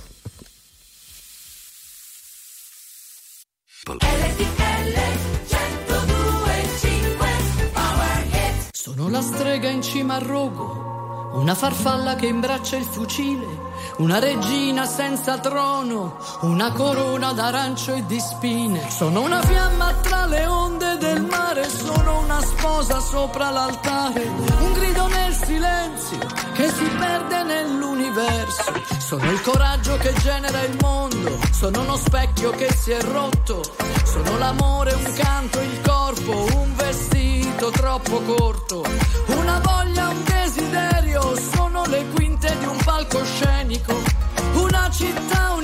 Sono la strega in cima al rogo, una farfalla che imbraccia il fucile, una regina senza trono, una corona d'arancio e di spine. Sono una fiamma tra le onde del mare, sono una sposa sopra l'altare, un grido nel silenzio che si perde nell'universo. Sono il coraggio che genera il mondo, sono uno specchio che si è rotto, sono l'amore, un canto, il corpo, un vestito troppo corto, una voglia, un desiderio, sono le quinte di un palcoscenico, una città,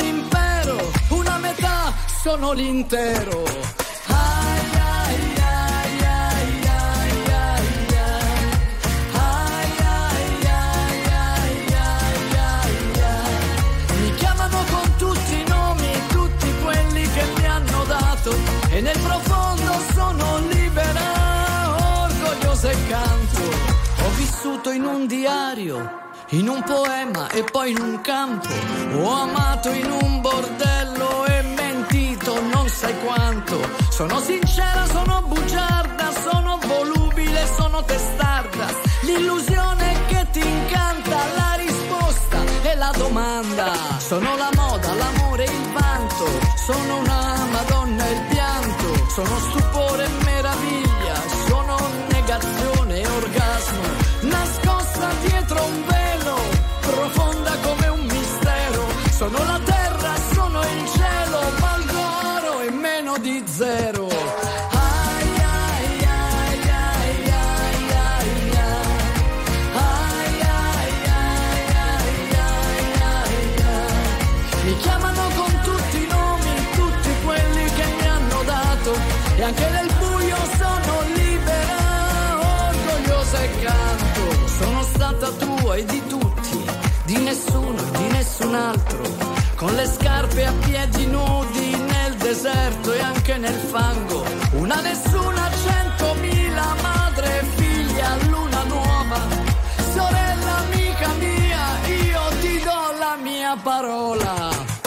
sono l'intero. E nel profondo sono libera, orgogliosa e canto. Ho vissuto in un diario, in un poema e poi in un campo. Ho amato in un bordello e mentito non sai quanto. Sono sincera, sono bugiarda, sono volubile, sono testarda. L'illusione che ti incanta, la risposta e la domanda. Sono la moda, l'amore, il vanto. Sono una Madonna e il pianto. Sono stupore e meraviglia. Sono negazione e orgasmo. Nascosta dietro un velo, profonda come un mistero. Sono la terra, sono il cielo. Valgo oro e meno di zero. Mi chiamano con tutti i nomi, tutti quelli che mi hanno dato. E anche nel buio sono libera, orgogliosa e canto. Sono stata tua e di tutti, di nessuno e di nessun altro. Con le scarpe a piedi nudi nel deserto e anche nel fango. Una nessuna, 100.000, madre e figlia, luna nuova. Sorella amica mia, io ti do la mia parola.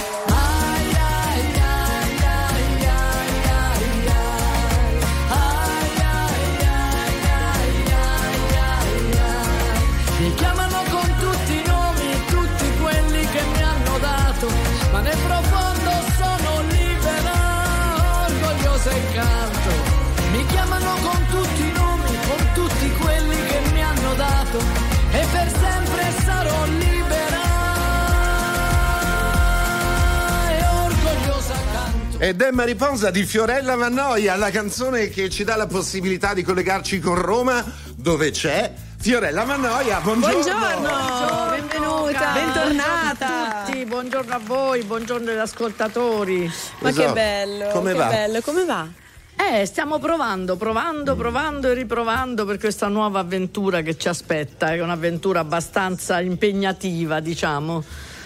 Mi chiamano con tutti i nomi, tutti quelli che mi hanno dato, ma nel profondo sono libera, orgogliosa e canto. Mi chiamano con tutti i nomi, con tutti quelli che mi hanno dato, e per sempre sarò libera e orgogliosa canto. Ed è Mariposa di Fiorella Mannoia, la canzone che ci dà la possibilità di collegarci con Roma, dove c'è Fiorella Mannoia. Buongiorno. Buongiorno, benvenuta. Bentornata a tutti, buongiorno a voi, buongiorno agli ascoltatori. Ma esatto. Che bello, come va? Bello, come va? Stiamo provando e riprovando per questa nuova avventura che ci aspetta, è un'avventura abbastanza impegnativa, diciamo,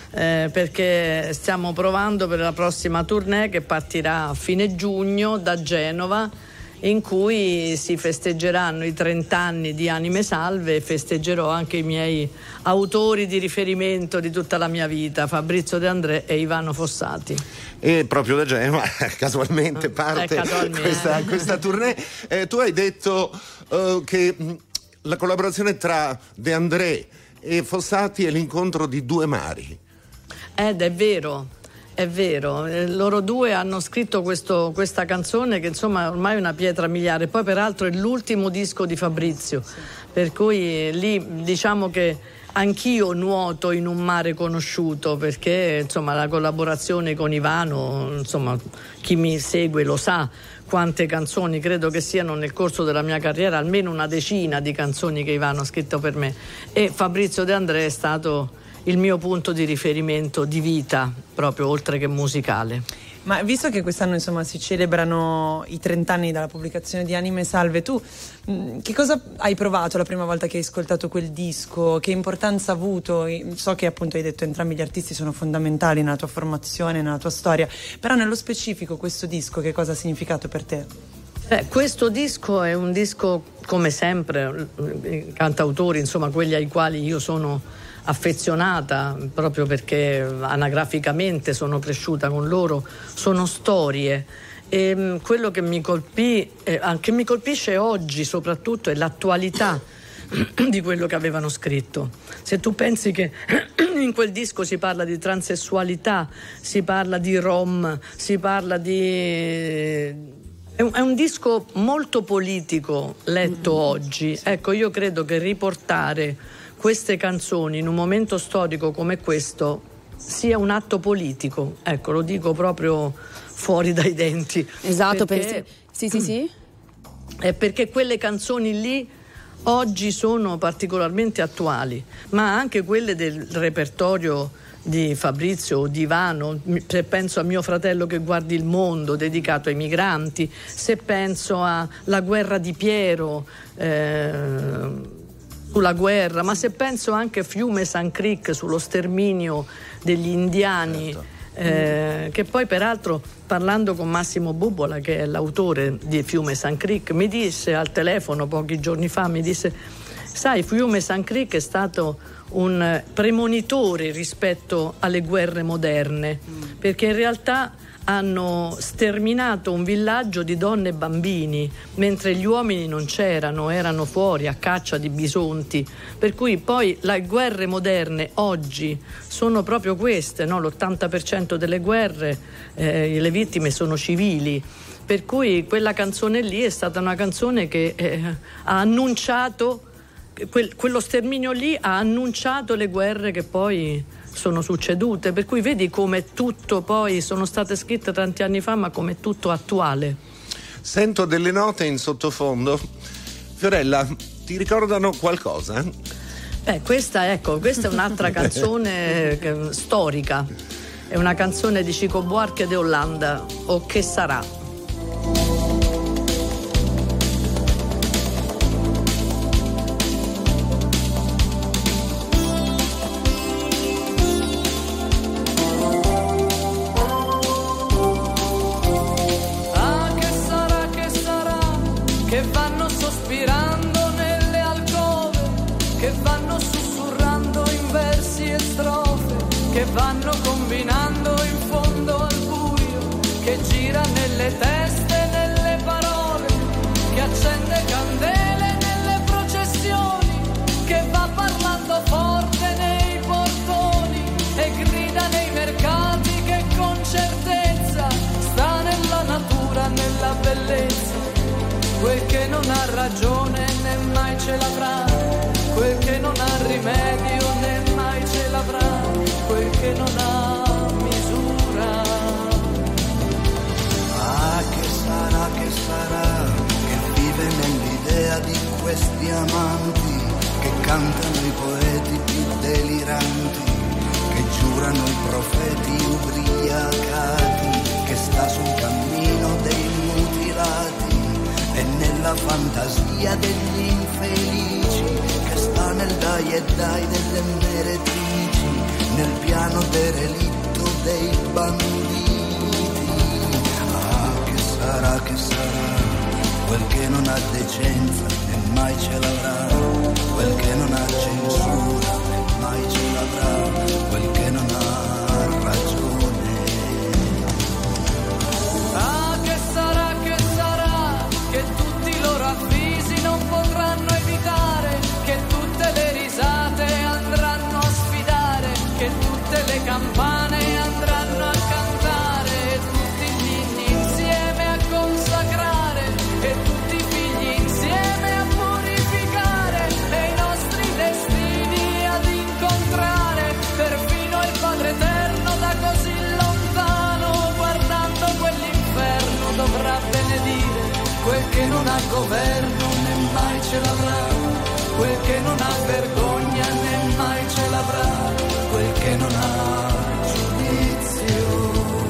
perché stiamo provando per la prossima tournée che partirà a fine giugno da Genova, in cui si festeggeranno i 30 anni di Anime Salve, e festeggerò anche i miei autori di riferimento di tutta la mia vita, Fabrizio De André e Ivano Fossati. E proprio da Genova casualmente parte questa tournée. Tu hai detto che la collaborazione tra De André e Fossati è l'incontro di due mari. Ed è vero. È vero, loro due hanno scritto questa canzone che insomma ormai è una pietra miliare, poi peraltro è l'ultimo disco di Fabrizio, per cui lì diciamo che anch'io nuoto in un mare conosciuto, perché insomma la collaborazione con Ivano, insomma chi mi segue lo sa quante canzoni, credo che siano nel corso della mia carriera almeno una decina di canzoni che Ivano ha scritto per me, e Fabrizio De André è stato il mio punto di riferimento di vita, proprio oltre che musicale. Ma visto che quest'anno insomma si celebrano i 30 anni dalla pubblicazione di Anime Salve, tu che cosa hai provato la prima volta che hai ascoltato quel disco? Che importanza ha avuto? So che appunto hai detto entrambi gli artisti sono fondamentali nella tua formazione, nella tua storia, però nello specifico questo disco che cosa ha significato per te? Questo disco è un disco, come sempre, i cantautori, insomma quelli ai quali io sono affezionata, proprio perché anagraficamente sono cresciuta con loro, sono storie, e quello che mi colpì, che mi colpisce oggi soprattutto, è l'attualità di quello che avevano scritto. Se tu pensi che in quel disco si parla di transessualità, si parla di rom, si parla di... È un disco molto politico letto oggi. Ecco, io credo che riportare queste canzoni in un momento storico come questo sia un atto politico, ecco, lo dico proprio fuori dai denti. Esatto, perché, sì. È perché quelle canzoni lì oggi sono particolarmente attuali, ma anche quelle del repertorio di Fabrizio o di Ivano, se penso a Mio fratello che guardi il mondo dedicato ai migranti, se penso alla guerra di Piero sulla guerra, ma se penso anche a Fiume San Cric sullo sterminio degli indiani, che poi peraltro, parlando con Massimo Bubola, che è l'autore di Fiume San Cric, mi disse al telefono pochi giorni fa, mi disse: sai, Fiume San Cric è stato un premonitore rispetto alle guerre moderne, perché in realtà hanno sterminato un villaggio di donne e bambini, mentre gli uomini non c'erano, erano fuori a caccia di bisonti. Per cui poi le guerre moderne oggi sono proprio queste, no? L'80% delle guerre, le vittime sono civili. Per cui quella canzone lì è stata una canzone che ha annunciato, quello sterminio lì ha annunciato le guerre che poi sono succedute, per cui vedi come tutto poi sono state scritte tanti anni fa, ma come tutto attuale. Sento delle note in sottofondo. Fiorella, ti ricordano qualcosa? Questa è un'altra canzone storica, è una canzone di Chico Buarque de Hollanda, O che sarà. Che vanno sospirando nelle alcove, che vanno sussurrando in versi e strofe, che vanno combinando in fondo al buio, che gira nelle teste, nelle parole, che accende candele nelle processioni, che va parlando forte nei portoni e grida nei mercati, che con certezza sta nella natura, nella bellezza. Quel che non ha ragione né mai ce l'avrà, quel che non ha rimedio né mai ce l'avrà, quel che non ha misura. Ah, che sarà, che vive nell'idea di questi amanti, che cantano i poeti più deliranti, che giurano i profeti ubriacati, che sta sul cammino dei mutilati, e nella fantasia degli infelici, che sta nel dai e dai delle meretrici, nel piano derelitto dei banditi. Ah, che sarà, quel che non ha decenza e mai ce l'avrà, quel che non ha censura e mai ce l'avrà, quel che non ha ragione. Ah, che sarà, che tutti i loro avvisi non potranno evitare, che tutte le risate andranno a sfidare, che tutte le campane andranno a cantare, e tutti gli inni insieme a consacrare, e tutti i figli insieme a purificare, e i nostri destini ad incontrare, perfino il Padre Eterno da così lontano, guardando quell'inferno dovrà benedire. Quel che non ha governo né mai ce l'avrà, quel che non ha vergogna né mai ce l'avrà, quel che non ha giudizio.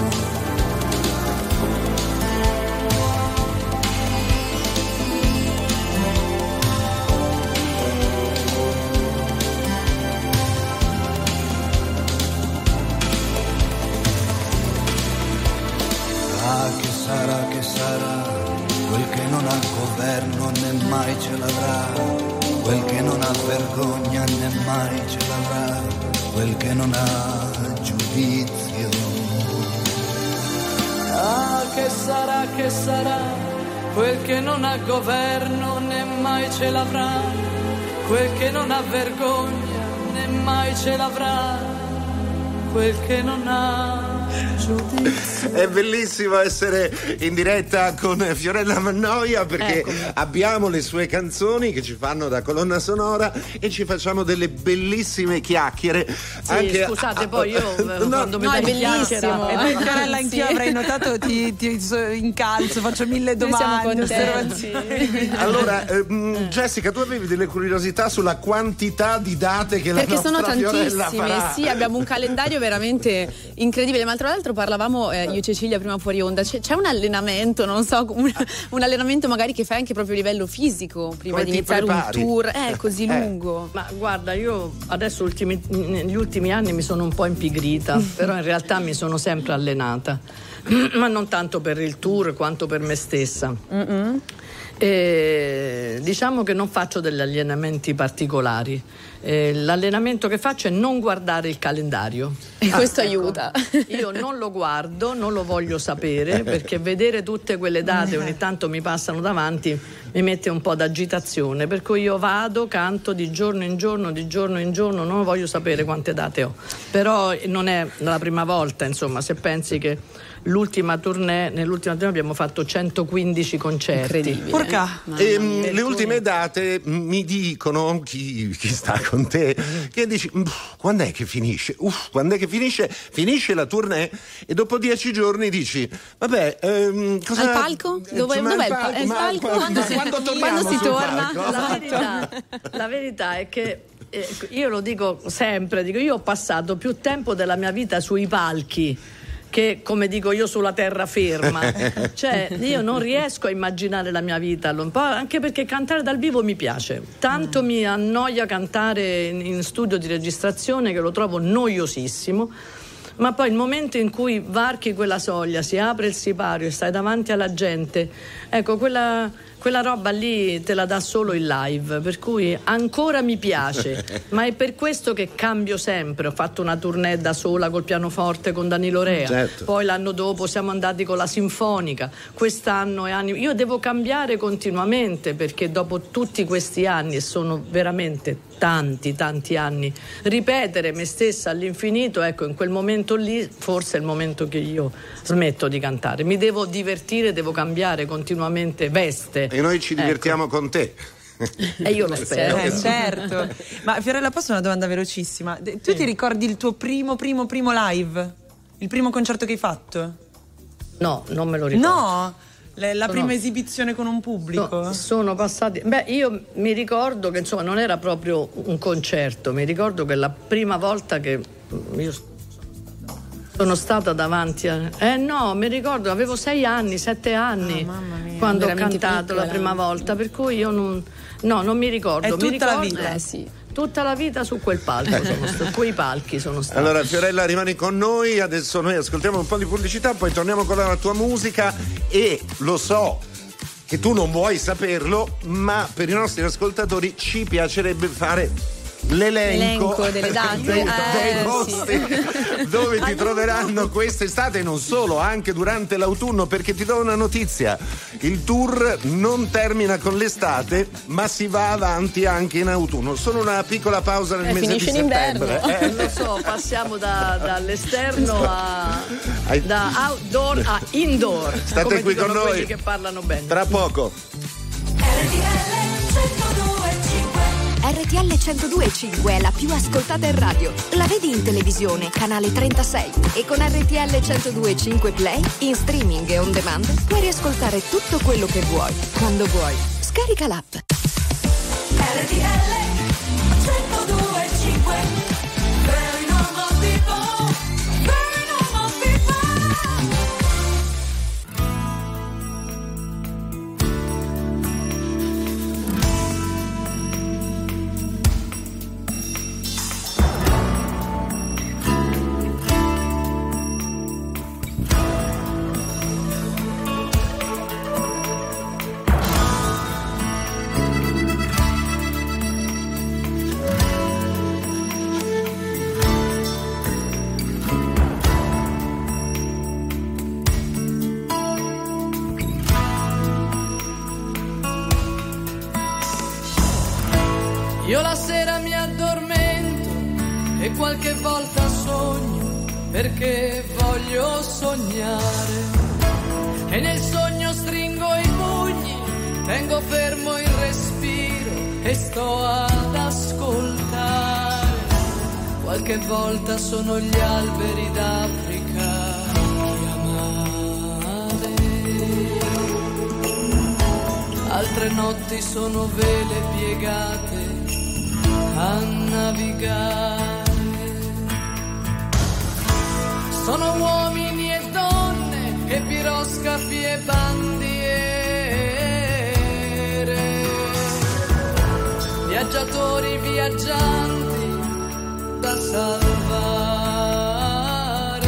Ah, che sarà, quel che non ha governo né mai ce l'avrà, quel che non ha vergogna né mai ce l'avrà, quel che non ha giudizio. Ah, che sarà, quel che non ha governo né mai ce l'avrà, quel che non ha vergogna né mai ce l'avrà, quel che non ha giudizio. È bellissimo essere in diretta con Fiorella Mannoia, perché abbiamo le sue canzoni che ci fanno da colonna sonora e ci facciamo delle bellissime chiacchiere. Sì, anche scusate, poi io quando mi dai bellissimo. Fiorella, anch'io avrei notato, ti incalzo, faccio 1000 domande. Allora, Jessica, tu avevi delle curiosità sulla quantità di date che la nostra Fiorella farà? Sì, abbiamo un calendario è veramente incredibile. Ma tra l'altro parlavamo io e Cecilia prima fuori onda, c'è un allenamento, non so, un allenamento magari che fai anche proprio a livello fisico prima come di iniziare un tour così lungo. Ma guarda, io adesso negli ultimi anni mi sono un po' impigrita, però in realtà mi sono sempre allenata, ma non tanto per il tour quanto per me stessa. Diciamo che non faccio degli allenamenti particolari. L'allenamento che faccio è non guardare il calendario e questo aiuta. Io non lo guardo, non lo voglio sapere, perché vedere tutte quelle date ogni tanto mi passano davanti, mi mette un po' d'agitazione, per cui io vado, canto di giorno in giorno, non voglio sapere quante date ho. Però non è la prima volta, insomma, se pensi che nell'ultima tournée abbiamo fatto 115 concerti. Porca. Le ultime date mi dicono chi sta con te, che dici quando è che finisce? Quando è che finisce la tournée e dopo 10 giorni dici vabbè, cosa... Al palco? Dov'è il palco? Quando si torna? La verità è che io lo dico sempre, io ho passato più tempo della mia vita sui palchi che, come dico io, sulla terraferma. Cioè io non riesco a immaginare la mia vita, anche perché cantare dal vivo mi piace tanto, mi annoia cantare in studio di registrazione, che lo trovo noiosissimo. Ma poi il momento in cui varchi quella soglia, si apre il sipario e stai davanti alla gente, ecco, quella roba lì te la dà solo il live, per cui ancora mi piace, ma è per questo che cambio sempre. Ho fatto una tournée da sola col pianoforte con Danilo Rea, certo. Poi l'anno dopo siamo andati con la Sinfonica, quest'anno io devo cambiare continuamente, perché dopo tutti questi anni, e sono veramente tanti anni, ripetere me stessa all'infinito, ecco, in quel momento lì forse è il momento che io smetto di cantare. Mi devo divertire, devo cambiare continuamente veste. E noi ci divertiamo con te. E io lo spero. Certo. Ma Fiorella, posso una domanda velocissima? Tu ti ricordi il tuo primo live? Il primo concerto che hai fatto? No, non me lo ricordo. No? La prima esibizione con un pubblico? Sono passati. Io mi ricordo che insomma non era proprio un concerto, mi ricordo che la prima volta che io sono stata davanti mi ricordo, avevo 6 anni, 7 anni quando ho cantato la prima volta, per cui io non mi ricordo. È tutta la vita? Sì. Tutta la vita su quel palco quei palchi sono stati. Allora Fiorella, rimani con noi, adesso noi ascoltiamo un po' di pubblicità, poi torniamo con la tua musica, e lo so che tu non vuoi saperlo, ma per i nostri ascoltatori ci piacerebbe fare l'elenco delle date dei posti dove ti troveranno quest'estate, e non solo, anche durante l'autunno, perché ti do una notizia: il tour non termina con l'estate, ma si va avanti anche in autunno. Solo una piccola pausa nel mese di settembre. Lo so, passiamo dall'esterno da outdoor a indoor. State qui con noi, quelli che parlano bene. Tra poco. RTL 102.5 è la più ascoltata in radio. La vedi in televisione, canale 36. E con RTL 102.5 Play, in streaming e on demand, puoi riascoltare tutto quello che vuoi, quando vuoi. Scarica l'app. RTL 102.5. Very normal people. Very normal people. Io la sera mi addormento e qualche volta sogno, perché voglio sognare. E nel sogno stringo i pugni, tengo fermo il respiro e sto ad ascoltare. Qualche volta sono gli alberi d'Africa chiamare. Altre notti sono vele piegate a navigare. sono uomini e donne e piroscafi e bandiere, viaggiatori, viaggianti da salvare,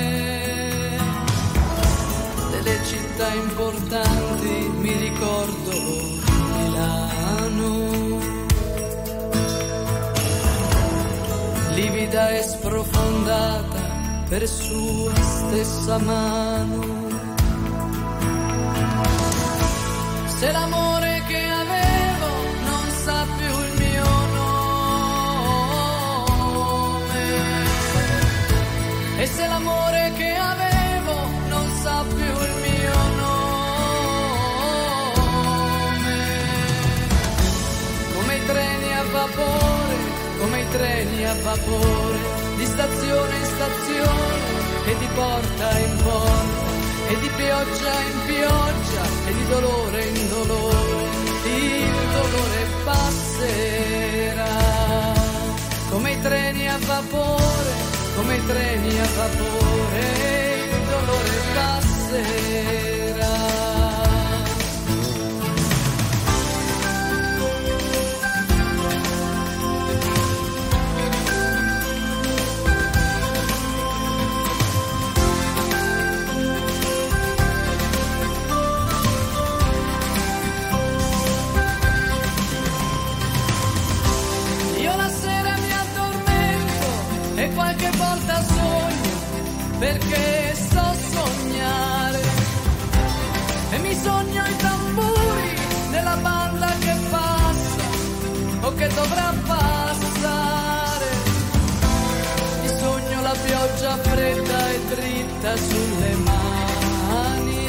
delle città importanti mi ricordo Milano, livida e sprofondata per sua stessa mano. Se l'amore che avevo non sa più il mio nome, e se l'amore che avevo non sa più il mio nome, come i treni a vapore, come i treni a vapore, di stazione in stazione e di porta in porta, e di pioggia in pioggia e di dolore in dolore, il dolore passerà, come i treni a vapore, come i treni a vapore, il dolore passerà. E qualche volta sogno perché so sognare, e mi sogno i tamburi della banda che passa o che dovrà passare, mi sogno la pioggia fredda e dritta sulle mani,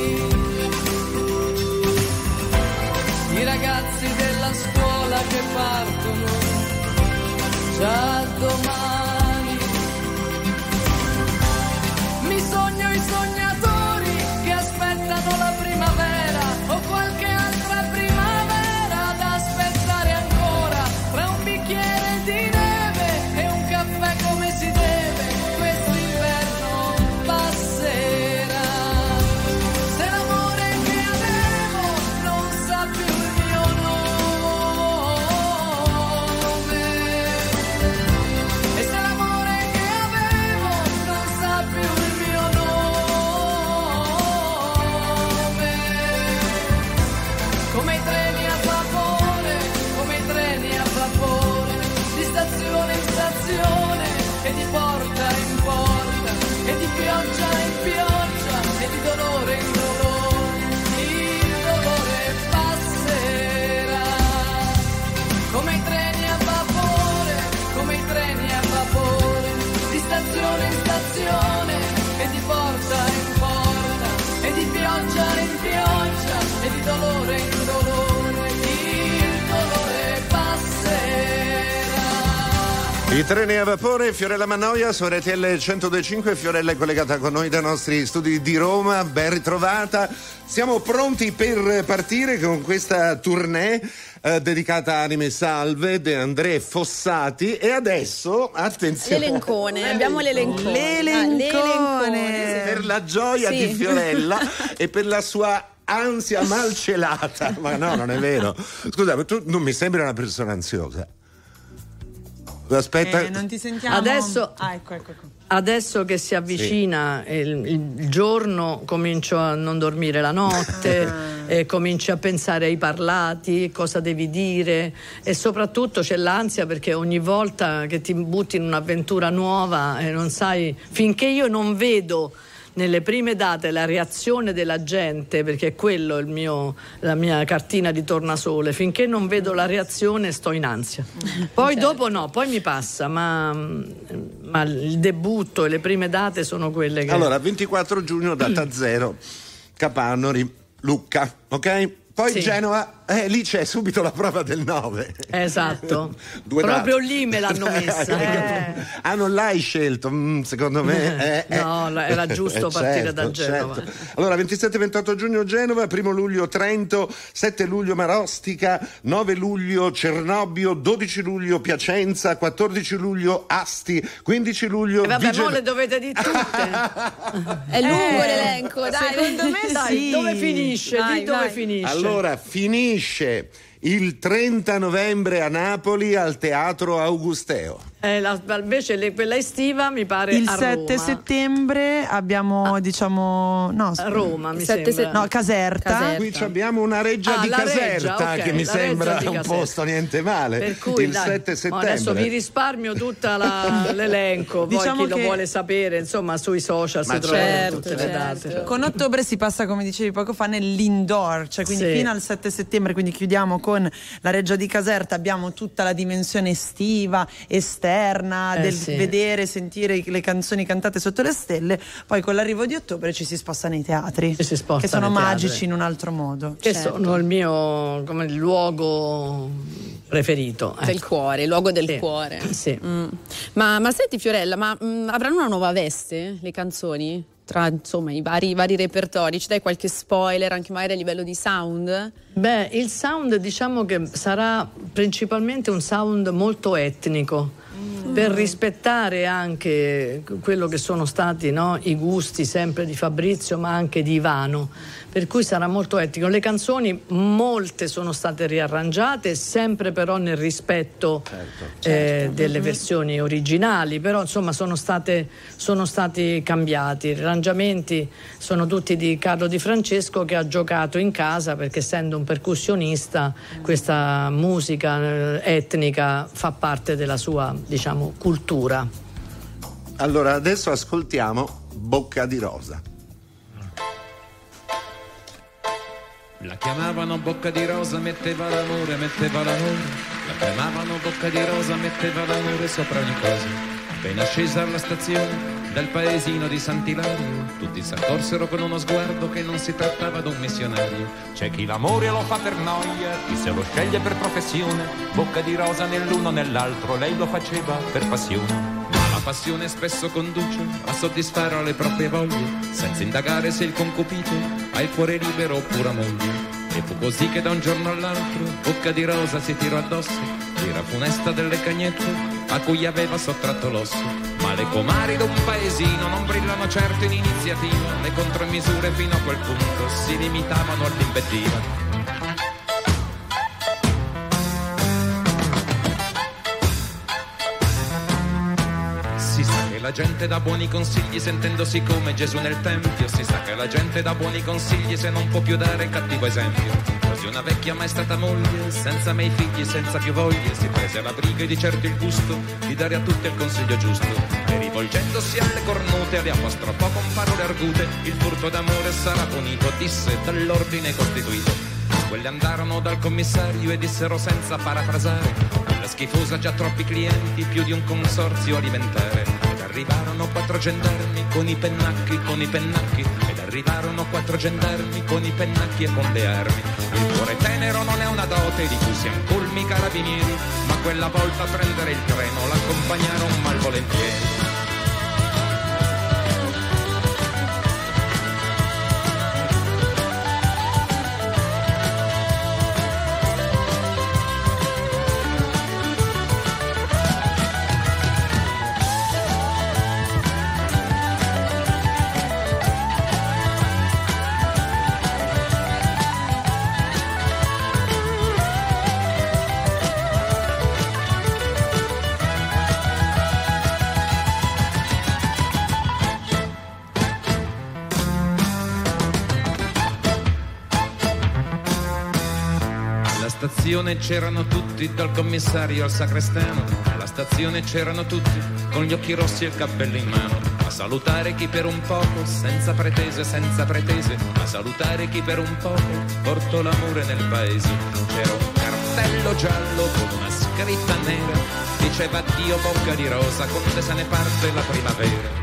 i ragazzi della scuola che partono già domani. Mi sogno i sognatori che aspettano la primavera o qualche altra primavera da aspettare ancora, tra un bicchiere di neve e un caffè come si deve, quest'inverno passerà. Se l'amore che avevo non sa più il mio nome, e se l'amore che avevo non sa più il mio nome, come i treni a vapore, come i treni a vapore, di stazione in stazione e di porta in porta, e di pioggia in pioggia e di dolore in dolore, il dolore passerà, come i treni a vapore, come i treni a vapore, di stazione in stazione e di porta in porta, e di pioggia in pioggia e di dolore in dolore, il dolore passerà. I treni a vapore, Fiorella Mannoia su RTL 102.5. Fiorella è collegata con noi dai nostri studi di Roma, ben ritrovata. Siamo pronti per partire con questa tournée dedicata a Anime Salve di Andrea Fossati, e adesso attenzione, l'elencone, abbiamo l'elencone. L'elencone. Per la gioia di Fiorella e per la sua ansia malcelata. Ma no, non è vero. Scusa, ma tu non mi sembri una persona ansiosa. Aspetta, non ti sentiamo. Adesso, ecco. Adesso che si avvicina il giorno, comincio a non dormire la notte, cominci a pensare ai parlati, cosa devi dire, e soprattutto c'è l'ansia perché ogni volta che ti butti in un'avventura nuova e non sai, finché io non vedo nelle prime date la reazione della gente, perché è quello la mia cartina di tornasole, finché non vedo la reazione sto in ansia. Poi dopo no, poi mi passa, ma il debutto e le prime date sono quelle che... Allora, 24 giugno, data zero, Capannori, Lucca, ok? Poi Sì. Genova, lì c'è subito la prova del 9. Esatto. Due Proprio date. lì me l'hanno messa. Ah, non l'hai scelto, secondo me. No, era giusto partire da Genova. Certo. Allora, 27-28 giugno Genova, 1 luglio Trento, 7 luglio Marostica, 9 luglio Cernobbio, 12 luglio Piacenza, 14 luglio Asti, 15 luglio Vabbè, mo le dovete di tutte. È lungo l'elenco, dai. Secondo me dai, sì. dove finisce? Vai, Di dove vai. finisce? Allora, finisce il 30 novembre a Napoli al Teatro Augusteo. Invece quella estiva mi pare Il a 7 Roma. settembre abbiamo, diciamo, no, A Roma, mi 7 sembra. no, Caserta. Qui abbiamo una reggia di la Caserta, Reggia, ok, che mi la sembra Reggia di un Caserta. posto niente male. Per cui il dai, 7 settembre. adesso vi risparmio tutta l'elenco, poi Diciamo chi lo che- vuole sapere, insomma, sui social Ma si trovano certo, tutte le certo. date. Con ottobre si passa, come dicevi poco fa, nell'indoor, cioè quindi Sì. fino al 7 settembre, quindi chiudiamo con la Reggia di Caserta, abbiamo tutta la dimensione estiva, esterna, del sì. vedere, sentire le canzoni cantate sotto le stelle, poi con l'arrivo di ottobre ci si sposta nei teatri, Ci si sposta che sono nei teatri. magici in un altro modo. Che Certo. sono il mio come luogo preferito. Del ecco. cuore, il luogo del Sì. cuore. Sì. Ma senti Fiorella, avranno una nuova veste le canzoni? Tra insomma i vari repertori, ci dai qualche spoiler anche magari a livello di sound? Beh, il sound diciamo che sarà principalmente un sound molto etnico. Per rispettare anche quello che sono stati, no, i gusti sempre di Fabrizio ma anche di Ivano, per cui sarà molto etnico. Le canzoni molte sono state riarrangiate, sempre però nel rispetto delle versioni originali, però insomma sono stati cambiati. I arrangiamenti sono tutti di Carlo Di Francesco, che ha giocato in casa perché essendo un percussionista questa musica etnica fa parte della sua, diciamo, cultura. Allora, adesso ascoltiamo Bocca di Rosa. La chiamavano Bocca di Rosa, metteva l'amore, metteva l'amore. La chiamavano Bocca di Rosa, metteva l'amore sopra ogni cosa. Appena scesa alla stazione del paesino di Sant'Ilario, tutti s'accorsero con uno sguardo che non si trattava d'un missionario. C'è chi l'amore lo fa per noia, chi se lo sceglie per professione. Bocca di Rosa nell'uno nell'altro, lei lo faceva per passione. Ma la passione spesso conduce a soddisfare le proprie voglie, senza indagare se il concupito ha il cuore libero oppure moglie. E fu così che da un giorno all'altro Bocca di Rosa si tirò addosso l'ira funesta delle cagnette a cui aveva sottratto l'osso. Ma le comari d'un paesino non brillano certo in iniziativa, le contromisure fino a quel punto si limitavano all'invettiva. Si sa che la gente dà buoni consigli sentendosi come Gesù nel tempio. Si sa che la gente dà buoni consigli se non può più dare cattivo esempio. Così una vecchia mai stata moglie, senza mei figli, senza più voglie, si prese alla briga e di certo il gusto di dare a tutti il consiglio giusto. E rivolgendosi alle cornute, le apostrofò con parole argute: il furto d'amore sarà punito, disse dall'ordine costituito. Quelli andarono dal commissario e dissero senza parafrasare: la schifosa già troppi clienti, più di un consorzio alimentare. Ed arrivarono 4 gendarmi con i pennacchi, ed arrivarono 4 gendarmi con i pennacchi e con le armi. Il cuore tenero non è una dote di cui siano colmi i carabinieri, ma quella volta a prendere il treno l'accompagnarono malvolentieri. Alla stazione c'erano tutti, dal commissario al sacrestano. Alla stazione c'erano tutti, con gli occhi rossi e il cappello in mano, a salutare chi per un poco, senza pretese, a salutare chi per un poco portò l'amore nel paese. C'era un cartello giallo con una scritta nera, diceva addio Bocca di Rosa, con te se ne parte la primavera.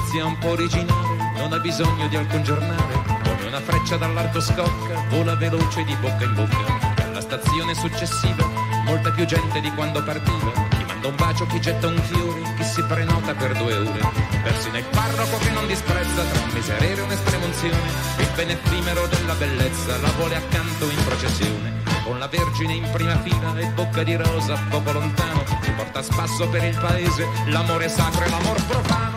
notizia un po' originale, non ha bisogno di alcun giornale, come una freccia dall'arco scocca, vola veloce di bocca in bocca. E alla stazione successiva, molta più gente di quando partiva, chi manda un bacio, chi getta un fiore, chi si prenota per 2 ore. Persino il parroco che non disprezza tra un miserere e un'estrema unzione, il bene effimero della bellezza la vuole accanto in processione. Con la Vergine in prima fila e bocca di rosa poco lontano, si porta a spasso per il paese l'amore sacro e l'amor profano.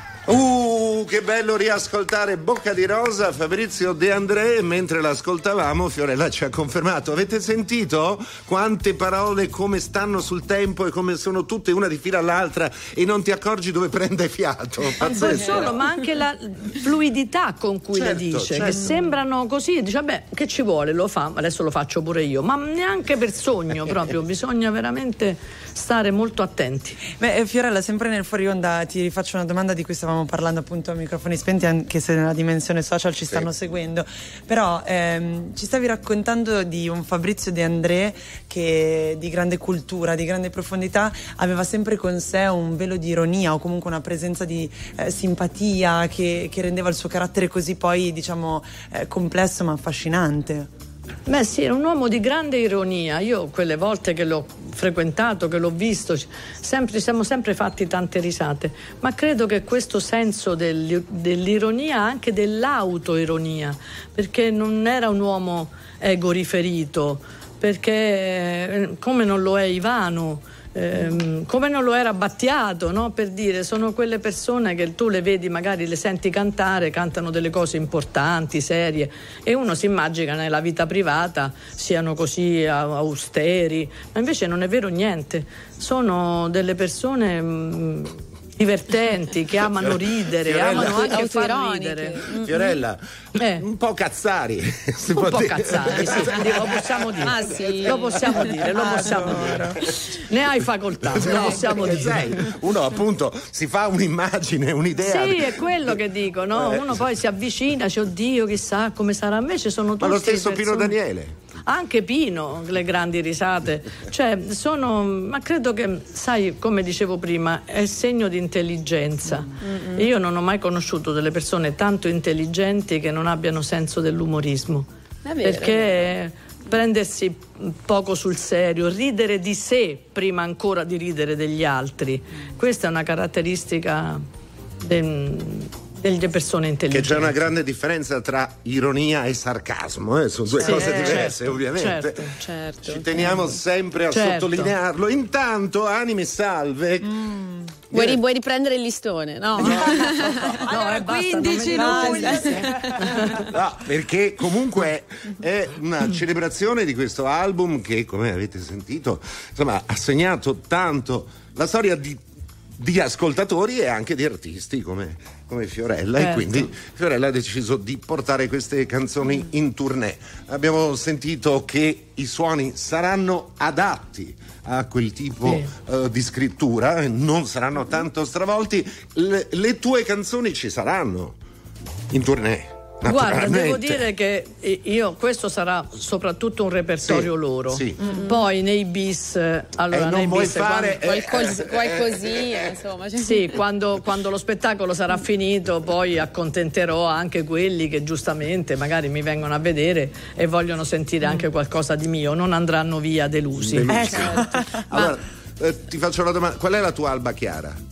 Che bello riascoltare Bocca di Rosa, Fabrizio De André. Mentre l'ascoltavamo, Fiorella ci ha confermato. Avete sentito quante parole come stanno sul tempo e come sono tutte una di fila all'altra e non ti accorgi dove prende fiato? Pazzesco. Non solo, ma anche la fluidità con cui le dice, che sembrano così, dice vabbè, che ci vuole, lo fa, adesso lo faccio pure io, ma neanche per sogno proprio, bisogna veramente stare molto attenti. Beh, Fiorella, sempre nel fuori onda ti rifaccio una domanda di cui stavamo parlando appunto a microfoni spenti, anche se nella dimensione social ci stanno seguendo, però ci stavi raccontando di un Fabrizio De André che di grande cultura, di grande profondità, aveva sempre con sé un velo di ironia o comunque una presenza di simpatia che rendeva il suo carattere così poi diciamo complesso ma affascinante. Beh sì, era un uomo di grande ironia. Io quelle volte che l'ho frequentato, che l'ho visto, siamo sempre fatti tante risate, ma credo che questo senso dell'ironia, anche dell'autoironia, perché non era un uomo egoriferito, perché come non lo è Ivano, come non lo era Battiato, no? Per dire, sono quelle persone che tu le vedi, magari le senti cantare, cantano delle cose importanti, serie, e uno si immagina che nella vita privata siano così austeri, ma invece non è vero niente, sono delle persone divertenti, che amano ridere, Fiorella, amano anche far ridere. Fiorella, un po' cazzari, un po' cazzari, sì, lo possiamo dire. Ah, sì. Lo possiamo dire. Ne hai facoltà, lo possiamo dire. Uno appunto si fa un'immagine, un'idea. Sì, è quello che dico, no? Uno poi si avvicina, dice oddio, chissà come sarà. Invece sono tutti. Ma lo stesso persone... Pino Daniele. Anche Pino, le grandi risate, cioè ma credo che, sai, come dicevo prima, è segno di intelligenza. Io non ho mai conosciuto delle persone tanto intelligenti che non abbiano senso dell'umorismo, perché prendersi poco sul serio, ridere di sé prima ancora di ridere degli altri, questa è una caratteristica delle persone intelligenti. Che c'è una grande differenza tra ironia e sarcasmo, sono due cose diverse, ovviamente. Certo. Ci teniamo sempre a sottolinearlo. Intanto, anime salve. Vuoi riprendere il listone? No, allora, 15 No, perché comunque è una celebrazione di questo album che, come avete sentito, insomma, ha segnato tanto la storia di ascoltatori e anche di artisti come Fiorella, e quindi Fiorella ha deciso di portare queste canzoni in tournée. Abbiamo sentito che i suoni saranno adatti a quel tipo di scrittura, non saranno tanto stravolti. Le tue canzoni ci saranno in tournée. Guarda, devo dire che questo sarà soprattutto un repertorio loro. Sì. Poi nei bis, allora non nei vuoi bis fare qualcosina, insomma. Sì, quando lo spettacolo sarà finito, poi accontenterò anche quelli che giustamente magari mi vengono a vedere e vogliono sentire anche qualcosa di mio, non andranno via delusi. Certo. Allora, ti faccio una domanda: qual è la tua alba chiara?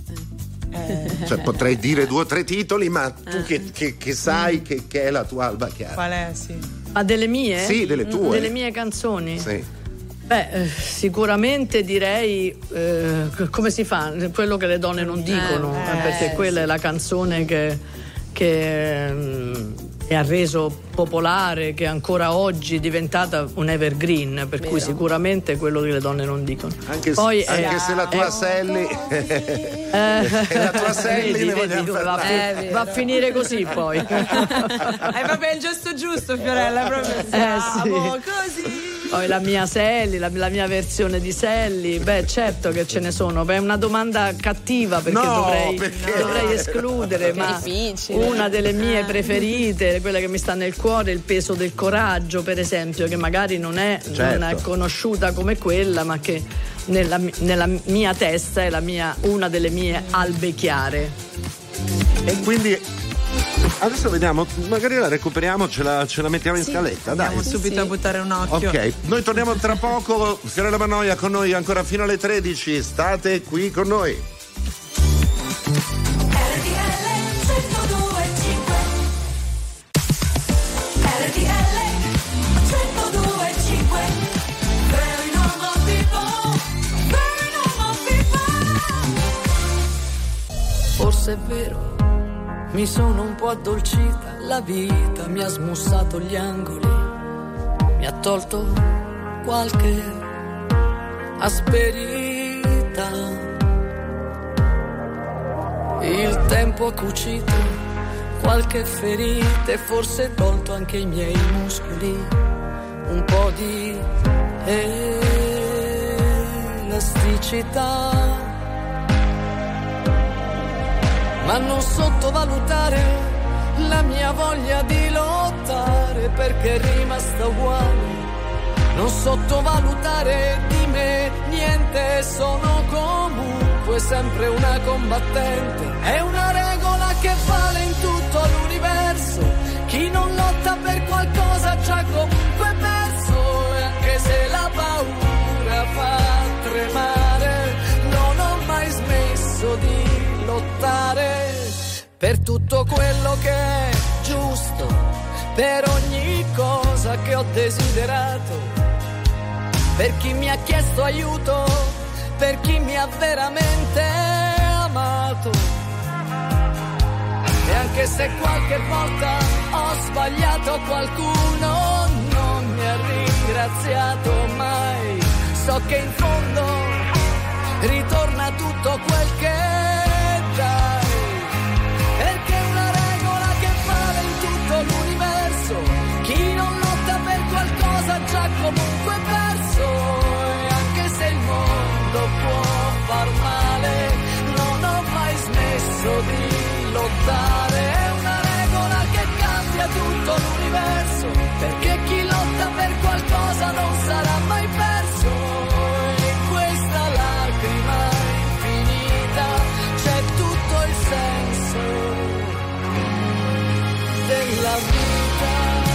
Cioè, potrei dire 2 o 3 titoli, ma tu che sai che è la tua alba chiara? Qual è? Sì. Ma delle mie? Sì, delle tue. Delle mie canzoni? Sì. Beh, sicuramente direi come si fa? Quello che le donne non dicono, perché quella è la canzone che ha reso popolare, che ancora oggi è diventata un evergreen, per cui sicuramente quello che le donne non dicono. Anche se la tua Sally la tua Sally va a finire così poi. È proprio il gesto giusto, Fiorella, proprio così. Poi la mia Sally, la mia versione di Sally, certo che ce ne sono. È una domanda cattiva, perché dovrei escludere, ma una delle mie preferite, quella che mi sta nel cuore, Il peso del coraggio, per esempio, che magari non è conosciuta come quella, ma che nella mia testa è una delle mie albe chiare. E quindi adesso vediamo, magari la recuperiamo, ce la mettiamo in scaletta. Dai, andiamo subito a buttare un occhio. Ok, noi torniamo tra poco. Fiorella Mannoia con noi ancora fino alle 13. State qui con noi. Forse è vero, mi sono un po' addolcita, la vita mi ha smussato gli angoli, mi ha tolto qualche asperità. Il tempo ha cucito qualche ferita e forse tolto anche i miei muscoli, un po' di elasticità. Ma non sottovalutare la mia voglia di lottare, perché è rimasta uguale. Non sottovalutare di me niente, sono comunque sempre una combattente. È una regola che vale in tutto l'universo. Chi non lotta per qualcosa già comunque perso. E anche se la paura fa tremare, non ho mai smesso di lottare per tutto quello che è giusto, per ogni cosa che ho desiderato, per chi mi ha chiesto aiuto, per chi mi ha veramente amato. E anche se qualche volta ho sbagliato, qualcuno non mi ha ringraziato mai, so che in fondo ritorna tutto quel che dai, perché è una regola che vale in tutto l'universo. Chi non lotta per qualcosa già comunque perso. E anche se il mondo può far male, non ho mai smesso di lottare. È una regola che cambia tutto l'universo, perché chi lotta per qualcosa non sarà mai perso. E in questa lacrima infinita c'è tutto il senso della vita.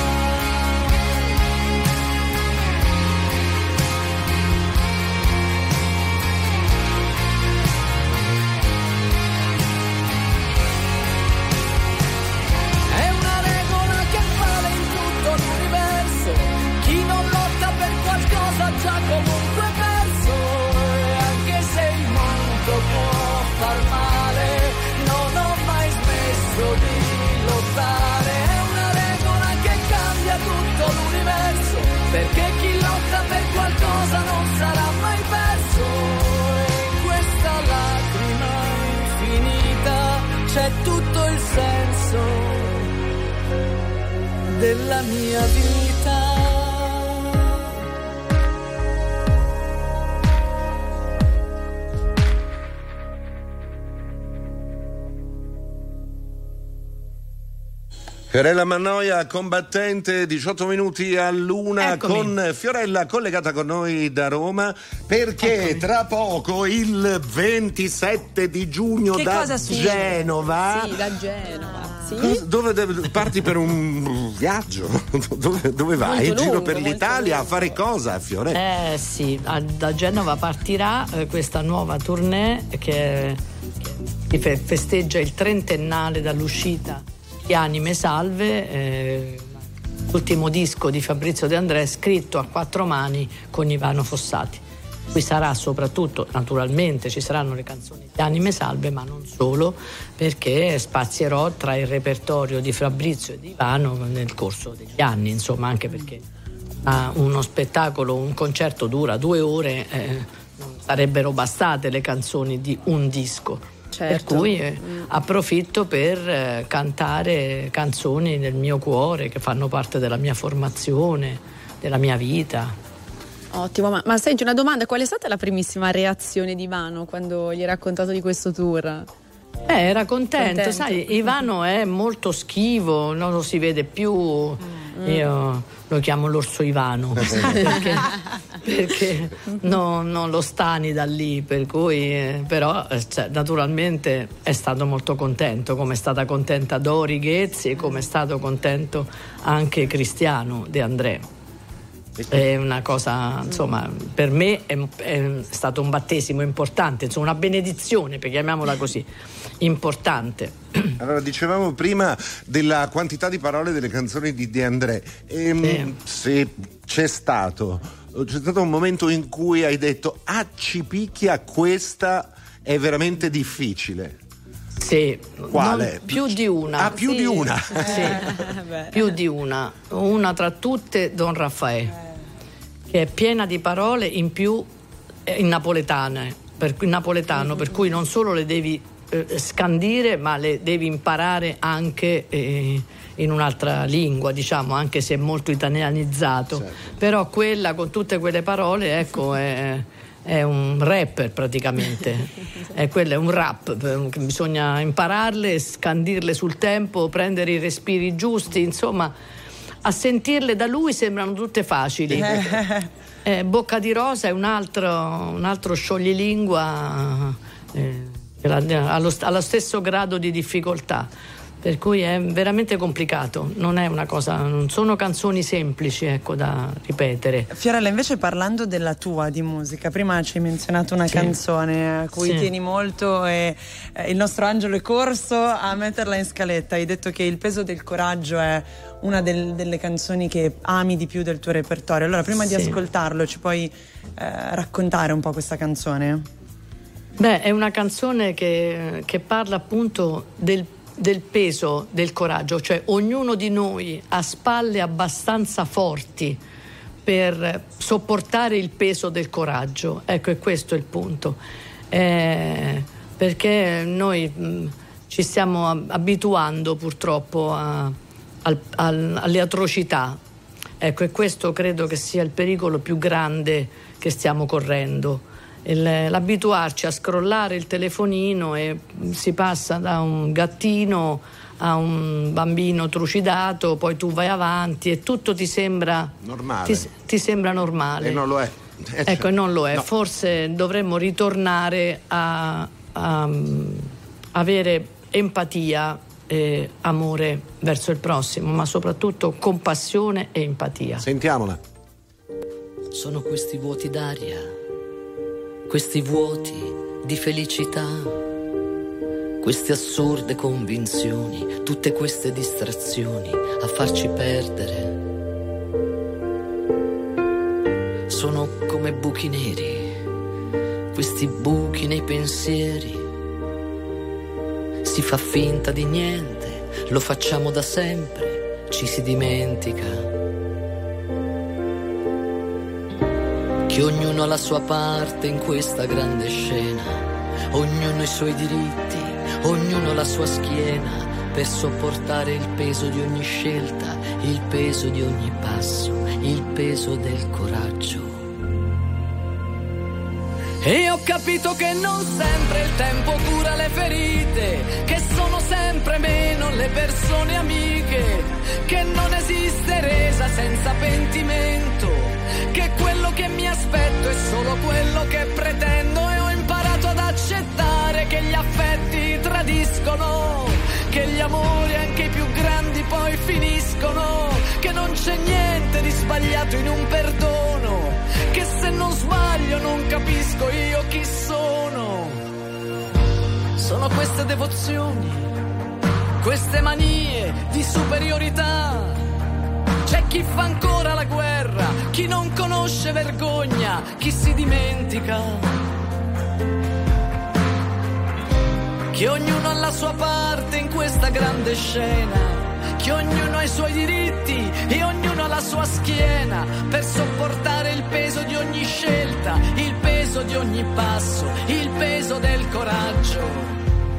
È una regola che vale in tutto l'universo. Chi non lotta per qualcosa già comunque perso. E anche se il mondo può far male, non ho mai smesso di lottare. È una regola che cambia tutto l'universo, perché chi lotta per qualcosa non sarà mai perso. E in questa lacrima infinita c'è tutto il senso della mia vita. Fiorella Mannoia, combattente, 18 minuti all'1. Eccomi. Con Fiorella collegata con noi da Roma, perché tra poco il 27 di giugno che da Genova. Sì, da Genova. Sì. Dove parti per un viaggio? Dove vai? In giro per l'Italia a fare cosa, Fiorella? Sì, da Genova partirà questa nuova tournée che festeggia il 30ennale dall'uscita di Anime Salve, l'ultimo disco di Fabrizio De André scritto a 4 mani con Ivano Fossati. Qui sarà soprattutto, naturalmente ci saranno le canzoni di Anime Salve, ma non solo, perché spazierò tra il repertorio di Fabrizio e di Ivano nel corso degli anni, insomma, anche perché uno spettacolo, un concerto dura 2 ore, non sarebbero bastate le canzoni di un disco. Certo. Per cui approfitto per cantare canzoni del mio cuore che fanno parte della mia formazione, della mia vita. Ottimo, ma senti una domanda, qual è stata la primissima reazione di Ivano quando gli hai raccontato di questo tour? Era contento, sai, Ivano è molto schivo, non lo si vede più, Io lo chiamo l'orso Ivano perché non lo stani da lì, per cui però naturalmente è stato molto contento, come è stata contenta Dori Ghezzi e come è stato contento anche Cristiano De André. È una cosa, insomma, per me è stato un battesimo importante, insomma una benedizione, chiamiamola così, importante. Allora, dicevamo prima della quantità di parole delle canzoni di De André. Se c'è stato un momento in cui hai detto ci picchia, questa è veramente difficile. Sì. Quale? Più di una. Più di una. Sì. Più di una. Una tra tutte, Don Raffaele, che è piena di parole in più in napoletano, per cui non solo le devi scandire, ma le devi imparare anche in un'altra lingua, diciamo, anche se è molto italianizzato. Certo. Però quella con tutte quelle parole, ecco, è un rapper praticamente. Quello è un rap, bisogna impararle, scandirle sul tempo, prendere i respiri giusti, insomma, a sentirle da lui sembrano tutte facili. Bocca di Rosa è un altro scioglilingua allo stesso grado di difficoltà, per cui è veramente complicato, non sono canzoni semplici, ecco, da ripetere. Fiorella, invece, parlando della tua di musica, prima ci hai menzionato una canzone a cui tieni molto e il nostro Angelo è corso a metterla in scaletta. Hai detto che Il peso del coraggio è una delle canzoni che ami di più del tuo repertorio. Allora, prima di ascoltarlo, ci puoi raccontare un po' questa canzone? Beh, è una canzone che parla appunto del peso del coraggio, cioè ognuno di noi ha spalle abbastanza forti per sopportare il peso del coraggio. Ecco, è questo il punto, perché noi ci stiamo abituando purtroppo alle atrocità. Ecco, e questo credo che sia il pericolo più grande che stiamo correndo. L'abituarci a scrollare il telefonino e si passa da un gattino a un bambino trucidato, poi tu vai avanti e tutto ti sembra normale. Ti sembra normale. E non lo è. Ecco, e non lo è. No. Forse dovremmo ritornare a avere empatia e amore verso il prossimo, ma soprattutto compassione e empatia. Sentiamola. Sono questi vuoti d'aria, questi vuoti di felicità, queste assurde convinzioni, tutte queste distrazioni a farci perdere. Sono come buchi neri, questi buchi nei pensieri. Si fa finta di niente, lo facciamo da sempre, ci si dimentica che ognuno ha la sua parte in questa grande scena, ognuno i suoi diritti, ognuno la sua schiena, per sopportare il peso di ogni scelta, il peso di ogni passo, il peso del coraggio. E ho capito che non sempre il tempo cura le ferite, che sono sempre meno le persone amiche, che non esiste resa senza pentimento, che quello che mi aspetto è solo quello che pretendo, e ho imparato ad accettare che gli affetti tradiscono, che gli amori anche i più grandi poi finiscono, che non c'è niente di sbagliato in un perdono, che se non sbaglio non capisco io chi sono. Sono queste devozioni, queste manie di superiorità. C'è chi fa ancora la guerra, chi non conosce vergogna, chi si dimentica che ognuno ha la sua parte in questa grande scena, che ognuno ha i suoi diritti e ognuno ha la sua schiena, per sopportare il peso di ogni scelta, il peso di ogni passo, il peso del coraggio.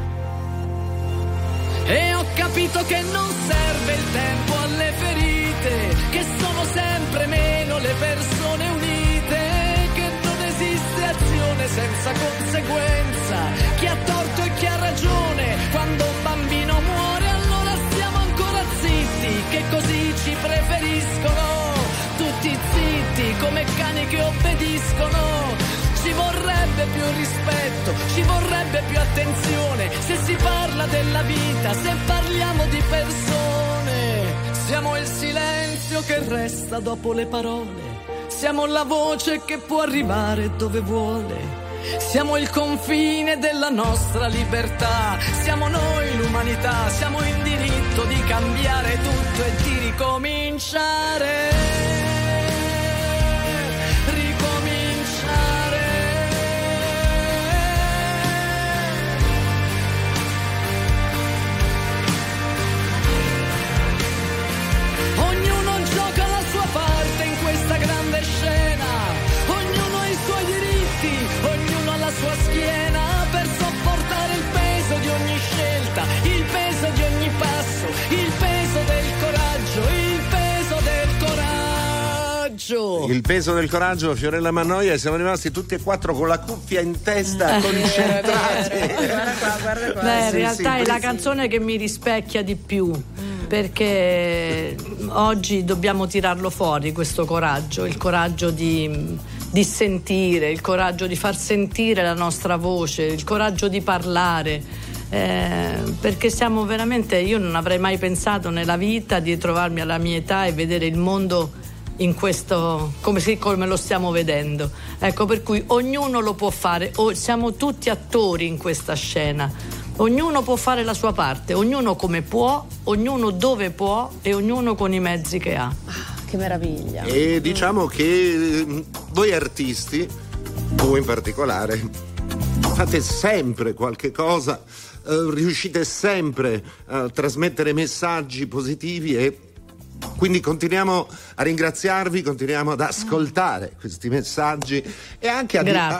E ho capito che non serve il tempo alle ferite, che sono sempre meno le persone unite, che non esiste azione senza conseguenza, chi ha torto e chi ha ragione. Quando un bambino muore allora stiamo ancora zitti, che così ci preferiamo. preferiscono, tutti zitti come cani che obbediscono. Ci vorrebbe più rispetto, ci vorrebbe più attenzione, se si parla della vita, se parliamo di persone. Siamo il silenzio che resta dopo le parole, siamo la voce che può arrivare dove vuole, siamo il confine della nostra libertà, siamo noi l'umanità, siamo in diritto di cambiare tutto e di ricominciare. Sua schiena per sopportare il peso di ogni scelta, il peso di ogni passo, il peso del coraggio, il peso del coraggio. Il peso del coraggio, Fiorella Mannoia, e siamo rimasti tutti e quattro con la cuffia in testa, concentrati. Guarda qua. Beh, in realtà è la canzone che mi rispecchia di più, perché oggi dobbiamo tirarlo fuori questo coraggio, il coraggio di sentire, il coraggio di far sentire la nostra voce, il coraggio di parlare, perché siamo veramente, io non avrei mai pensato nella vita di trovarmi alla mia età e vedere il mondo in questo, come lo stiamo vedendo. Ecco, per cui ognuno lo può fare, siamo tutti attori in questa scena, ognuno può fare la sua parte, ognuno come può, ognuno dove può e ognuno con i mezzi che ha. Che meraviglia. E diciamo che voi artisti, voi in particolare, fate sempre qualche cosa, riuscite sempre a trasmettere messaggi positivi e quindi continuiamo a ringraziarvi, continuiamo ad ascoltare questi messaggi e anche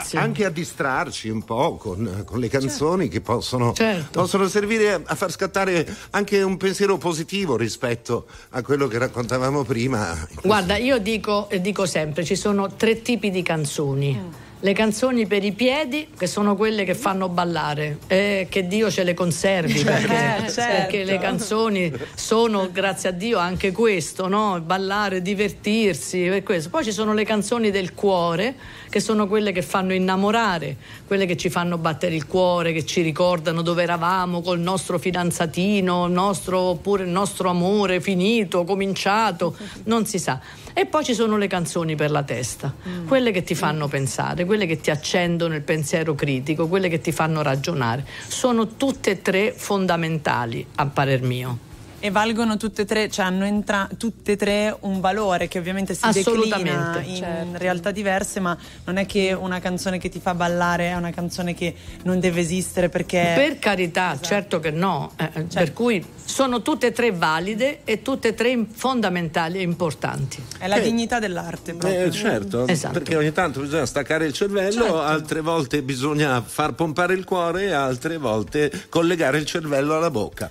a distrarci un po' con le canzoni, che possono servire a far scattare anche un pensiero positivo rispetto a quello che raccontavamo prima. Guarda, io dico sempre, ci sono 3 tipi di canzoni. Le canzoni per i piedi, che sono quelle che fanno ballare, che Dio ce le conservi, perché le canzoni sono, grazie a Dio, anche questo, no? Ballare, divertirsi, per questo. Poi ci sono le canzoni del cuore, che sono quelle che fanno innamorare, quelle che ci fanno battere il cuore, che ci ricordano dove eravamo col nostro fidanzatino, oppure il nostro amore finito, cominciato, non si sa. E poi ci sono le canzoni per la testa, quelle che ti fanno pensare, quelle che ti accendono il pensiero critico, quelle che ti fanno ragionare. Sono tutte e 3 fondamentali, a parer mio. E valgono tutte e 3, cioè hanno tutte e 3 un valore che ovviamente si declina in realtà diverse, ma non è che una canzone che ti fa ballare è una canzone che non deve esistere, perché per carità, certo che no, per cui sono tutte e 3 valide e tutte e 3 fondamentali e importanti. È la dignità dell'arte proprio. Certo, esatto. Perché ogni tanto bisogna staccare il cervello, altre volte bisogna far pompare il cuore e altre volte collegare il cervello alla bocca.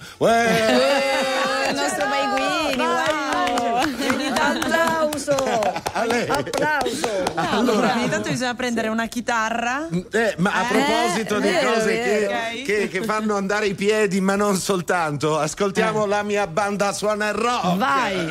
Il nostro Baiguini, wow! Applauso! Allora, ogni tanto bisogna prendere una chitarra. Ma a proposito di cose che fanno andare i piedi, ma non soltanto, ascoltiamo La mia banda suona il rock. Vai!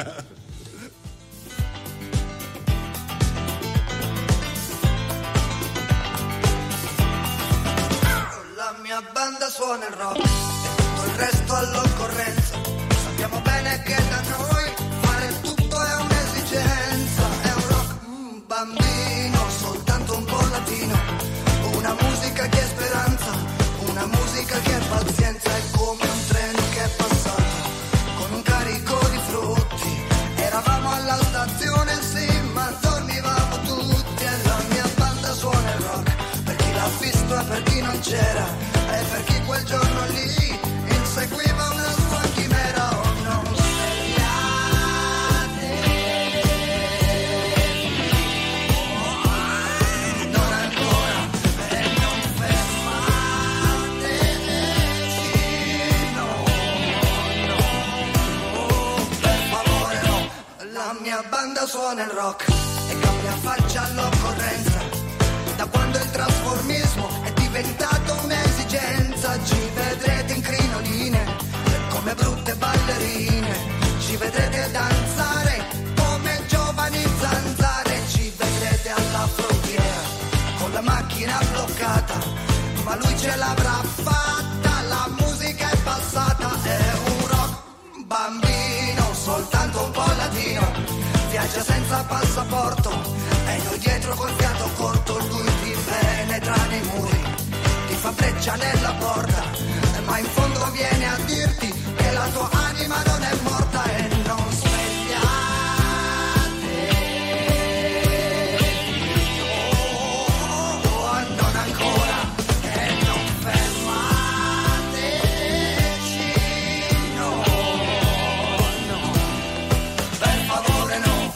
La mia banda suona il rock e tutto il resto all'occorrenza. Sappiamo bene che da noi fare tutto è un'esigenza. È un rock bambino, soltanto un po' latino. Una musica che è speranza, una musica che è pazienza. È come un treno che è passato con un carico di frutti. Eravamo alla stazione, sì, ma dormivamo tutti. E la mia banda suona il rock, per chi l'ha visto e per chi non c'era, e per chi quel giorno lì inseguiva una sua chimera. Oh, non svegliate, non ancora, e non fermateci, no, per favore no. La mia banda suona il rock e cambia faccia all'occorrenza. Da quando il trasformismo è diventato un'esigenza, ci vedrete in crinoline come brutte ballerine, ci vedrete danzare la macchina bloccata, ma lui ce l'avrà fatta, la musica è passata, è un rock bambino, soltanto un po' latino, viaggia senza passaporto e noi dietro col fiato corto, lui ti penetra nei muri, ti fa breccia nella porta, ma in fondo viene a dirti che la tua anima non è morta e non svegliate, non ancora, e non fermateci, no, per favore no.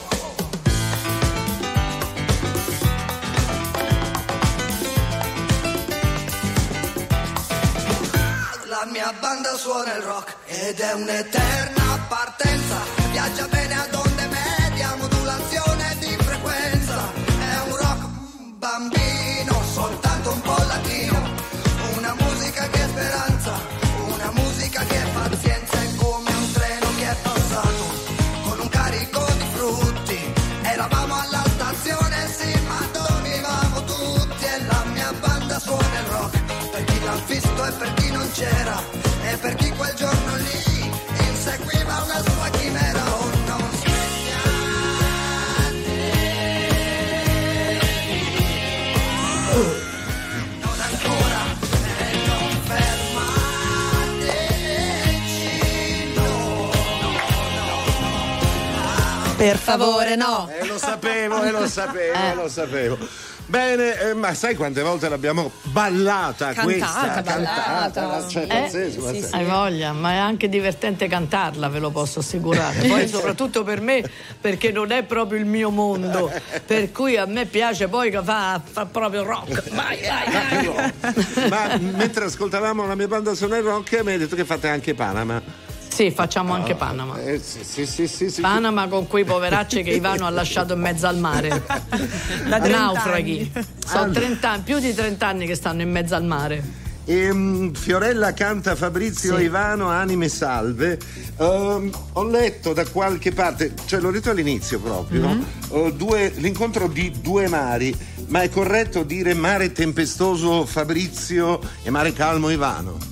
La mia banda suona il rock ed è un'eterna partenza, viaggia bene ad onde medie, modulazione di frequenza, è un rock bambino, soltanto un po' latino, una musica che è speranza, una musica che è pazienza, è come un treno che è passato con un carico di frutti, eravamo alla stazione, sì, ma dormivamo tutti e la mia banda suona il rock, per chi l'ha visto e per chi non c'era, e per chi quel giorno lì inseguiva una sua chimera, oh non svegliate, non ancora, e non fermateci, no, per favore no. Lo sapevo. Bene, ma sai quante volte l'abbiamo ballata questa? Cantata. Cioè, pazzesco. Hai voglia, ma è anche divertente cantarla, ve lo posso assicurare. Poi soprattutto per me, perché non è proprio il mio mondo, per cui a me piace poi che fa proprio rock. Vai. Ma mentre ascoltavamo la mia banda suona il rock, mi hai detto che fate anche Panama. Sì, facciamo anche Panama. Sì. Panama con quei poveracci che Ivano ha lasciato in mezzo al mare. Da naufraghi. Sono 30 anni, più di 30 anni che stanno in mezzo al mare. Fiorella canta Fabrizio Ivano, anime salve. Ho letto da qualche parte, cioè l'ho detto all'inizio proprio, l'incontro di due mari, ma è corretto dire mare tempestoso Fabrizio e mare calmo Ivano?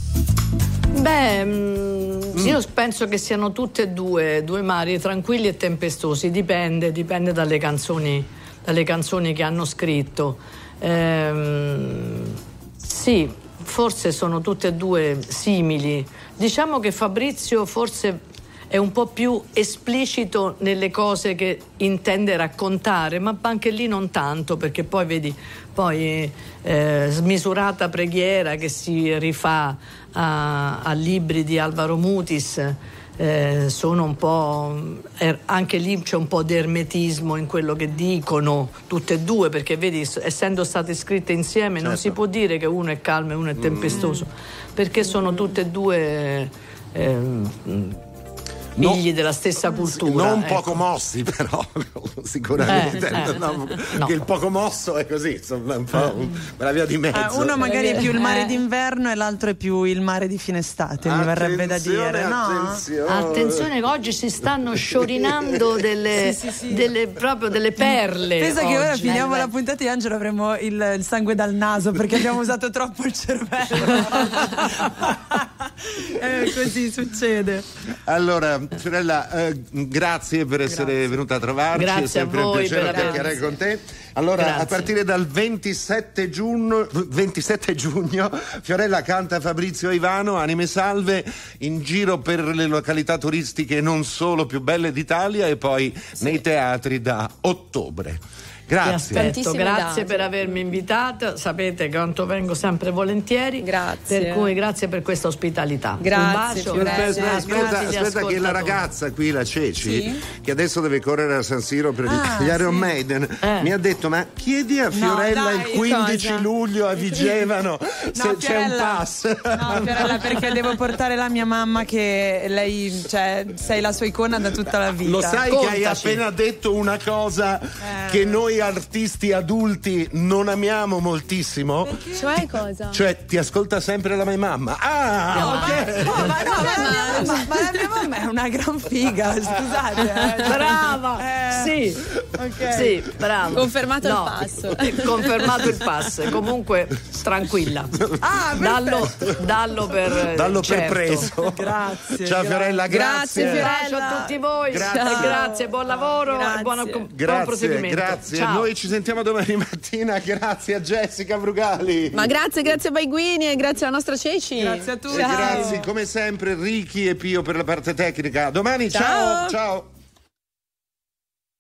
Io penso che siano tutte e due mari tranquilli e tempestosi, dipende dalle canzoni che hanno scritto. Sì, forse sono tutte e due simili. Diciamo che Fabrizio forse è un po' più esplicito nelle cose che intende raccontare, ma anche lì non tanto, perché poi vedi Smisurata preghiera che si rifà a libri di Alvaro Mutis, sono un po' anche lì c'è un po' di ermetismo in quello che dicono tutte e due, perché vedi, essendo state scritte insieme non si può dire che uno è calmo e uno è tempestoso, perché sono tutte e due figli della stessa cultura. Non poco mossi, però sicuramente che il poco mosso è così, insomma, un po' la via di mezzo. Uno magari è più il mare d'inverno e l'altro è più il mare di fine estate, mi verrebbe da dire, no? Attenzione che oggi si stanno sciorinando delle perle. Pensa che ora finiamo la puntata di Angelo, avremo il sangue dal naso perché abbiamo usato troppo il cervello. Così succede. Allora, Fiorella, grazie per essere venuta a trovarci. Grazie, è sempre un piacere chiacchierare con te. Allora, a partire dal 27 giugno Fiorella canta Fabrizio Ivano, anime salve, in giro per le località turistiche non solo più belle d'Italia e poi nei teatri da ottobre. Grazie. Grazie per avermi invitato, sapete quanto vengo sempre volentieri. Grazie. Per cui grazie per questa ospitalità. Grazie. Un bacio. Aspetta che la ragazza qui, la Ceci, che adesso deve correre a San Siro per gli Iron Maiden, mi ha detto: ma chiedi a Fiorella il 15 luglio a Vigevano se c'è un pass. No, Fiorella, perché devo portare la mia mamma, che lei, cioè, sei la sua icona da tutta la vita. Lo sai che hai appena detto una cosa che noi noi artisti adulti non amiamo moltissimo? Perché? Cioè cosa? Cioè ti ascolta sempre la mia mamma. Ma la mia mamma è una gran figa, scusate. Brava. Sì. Okay. Sì, brava. Confermato il passo. Confermato il passo. Comunque tranquilla. Dallo per preso. Grazie. Ciao Fiorella, grazie. Grazie a tutti voi. Grazie, buon lavoro e buon proseguimento. Grazie. Ciao. Noi ci sentiamo domani mattina. Grazie a Jessica Brugali. Ma grazie a Baiguini e grazie alla nostra Ceci. Grazie a tutti. Grazie come sempre Ricky e Pio per la parte tecnica. Domani ciao.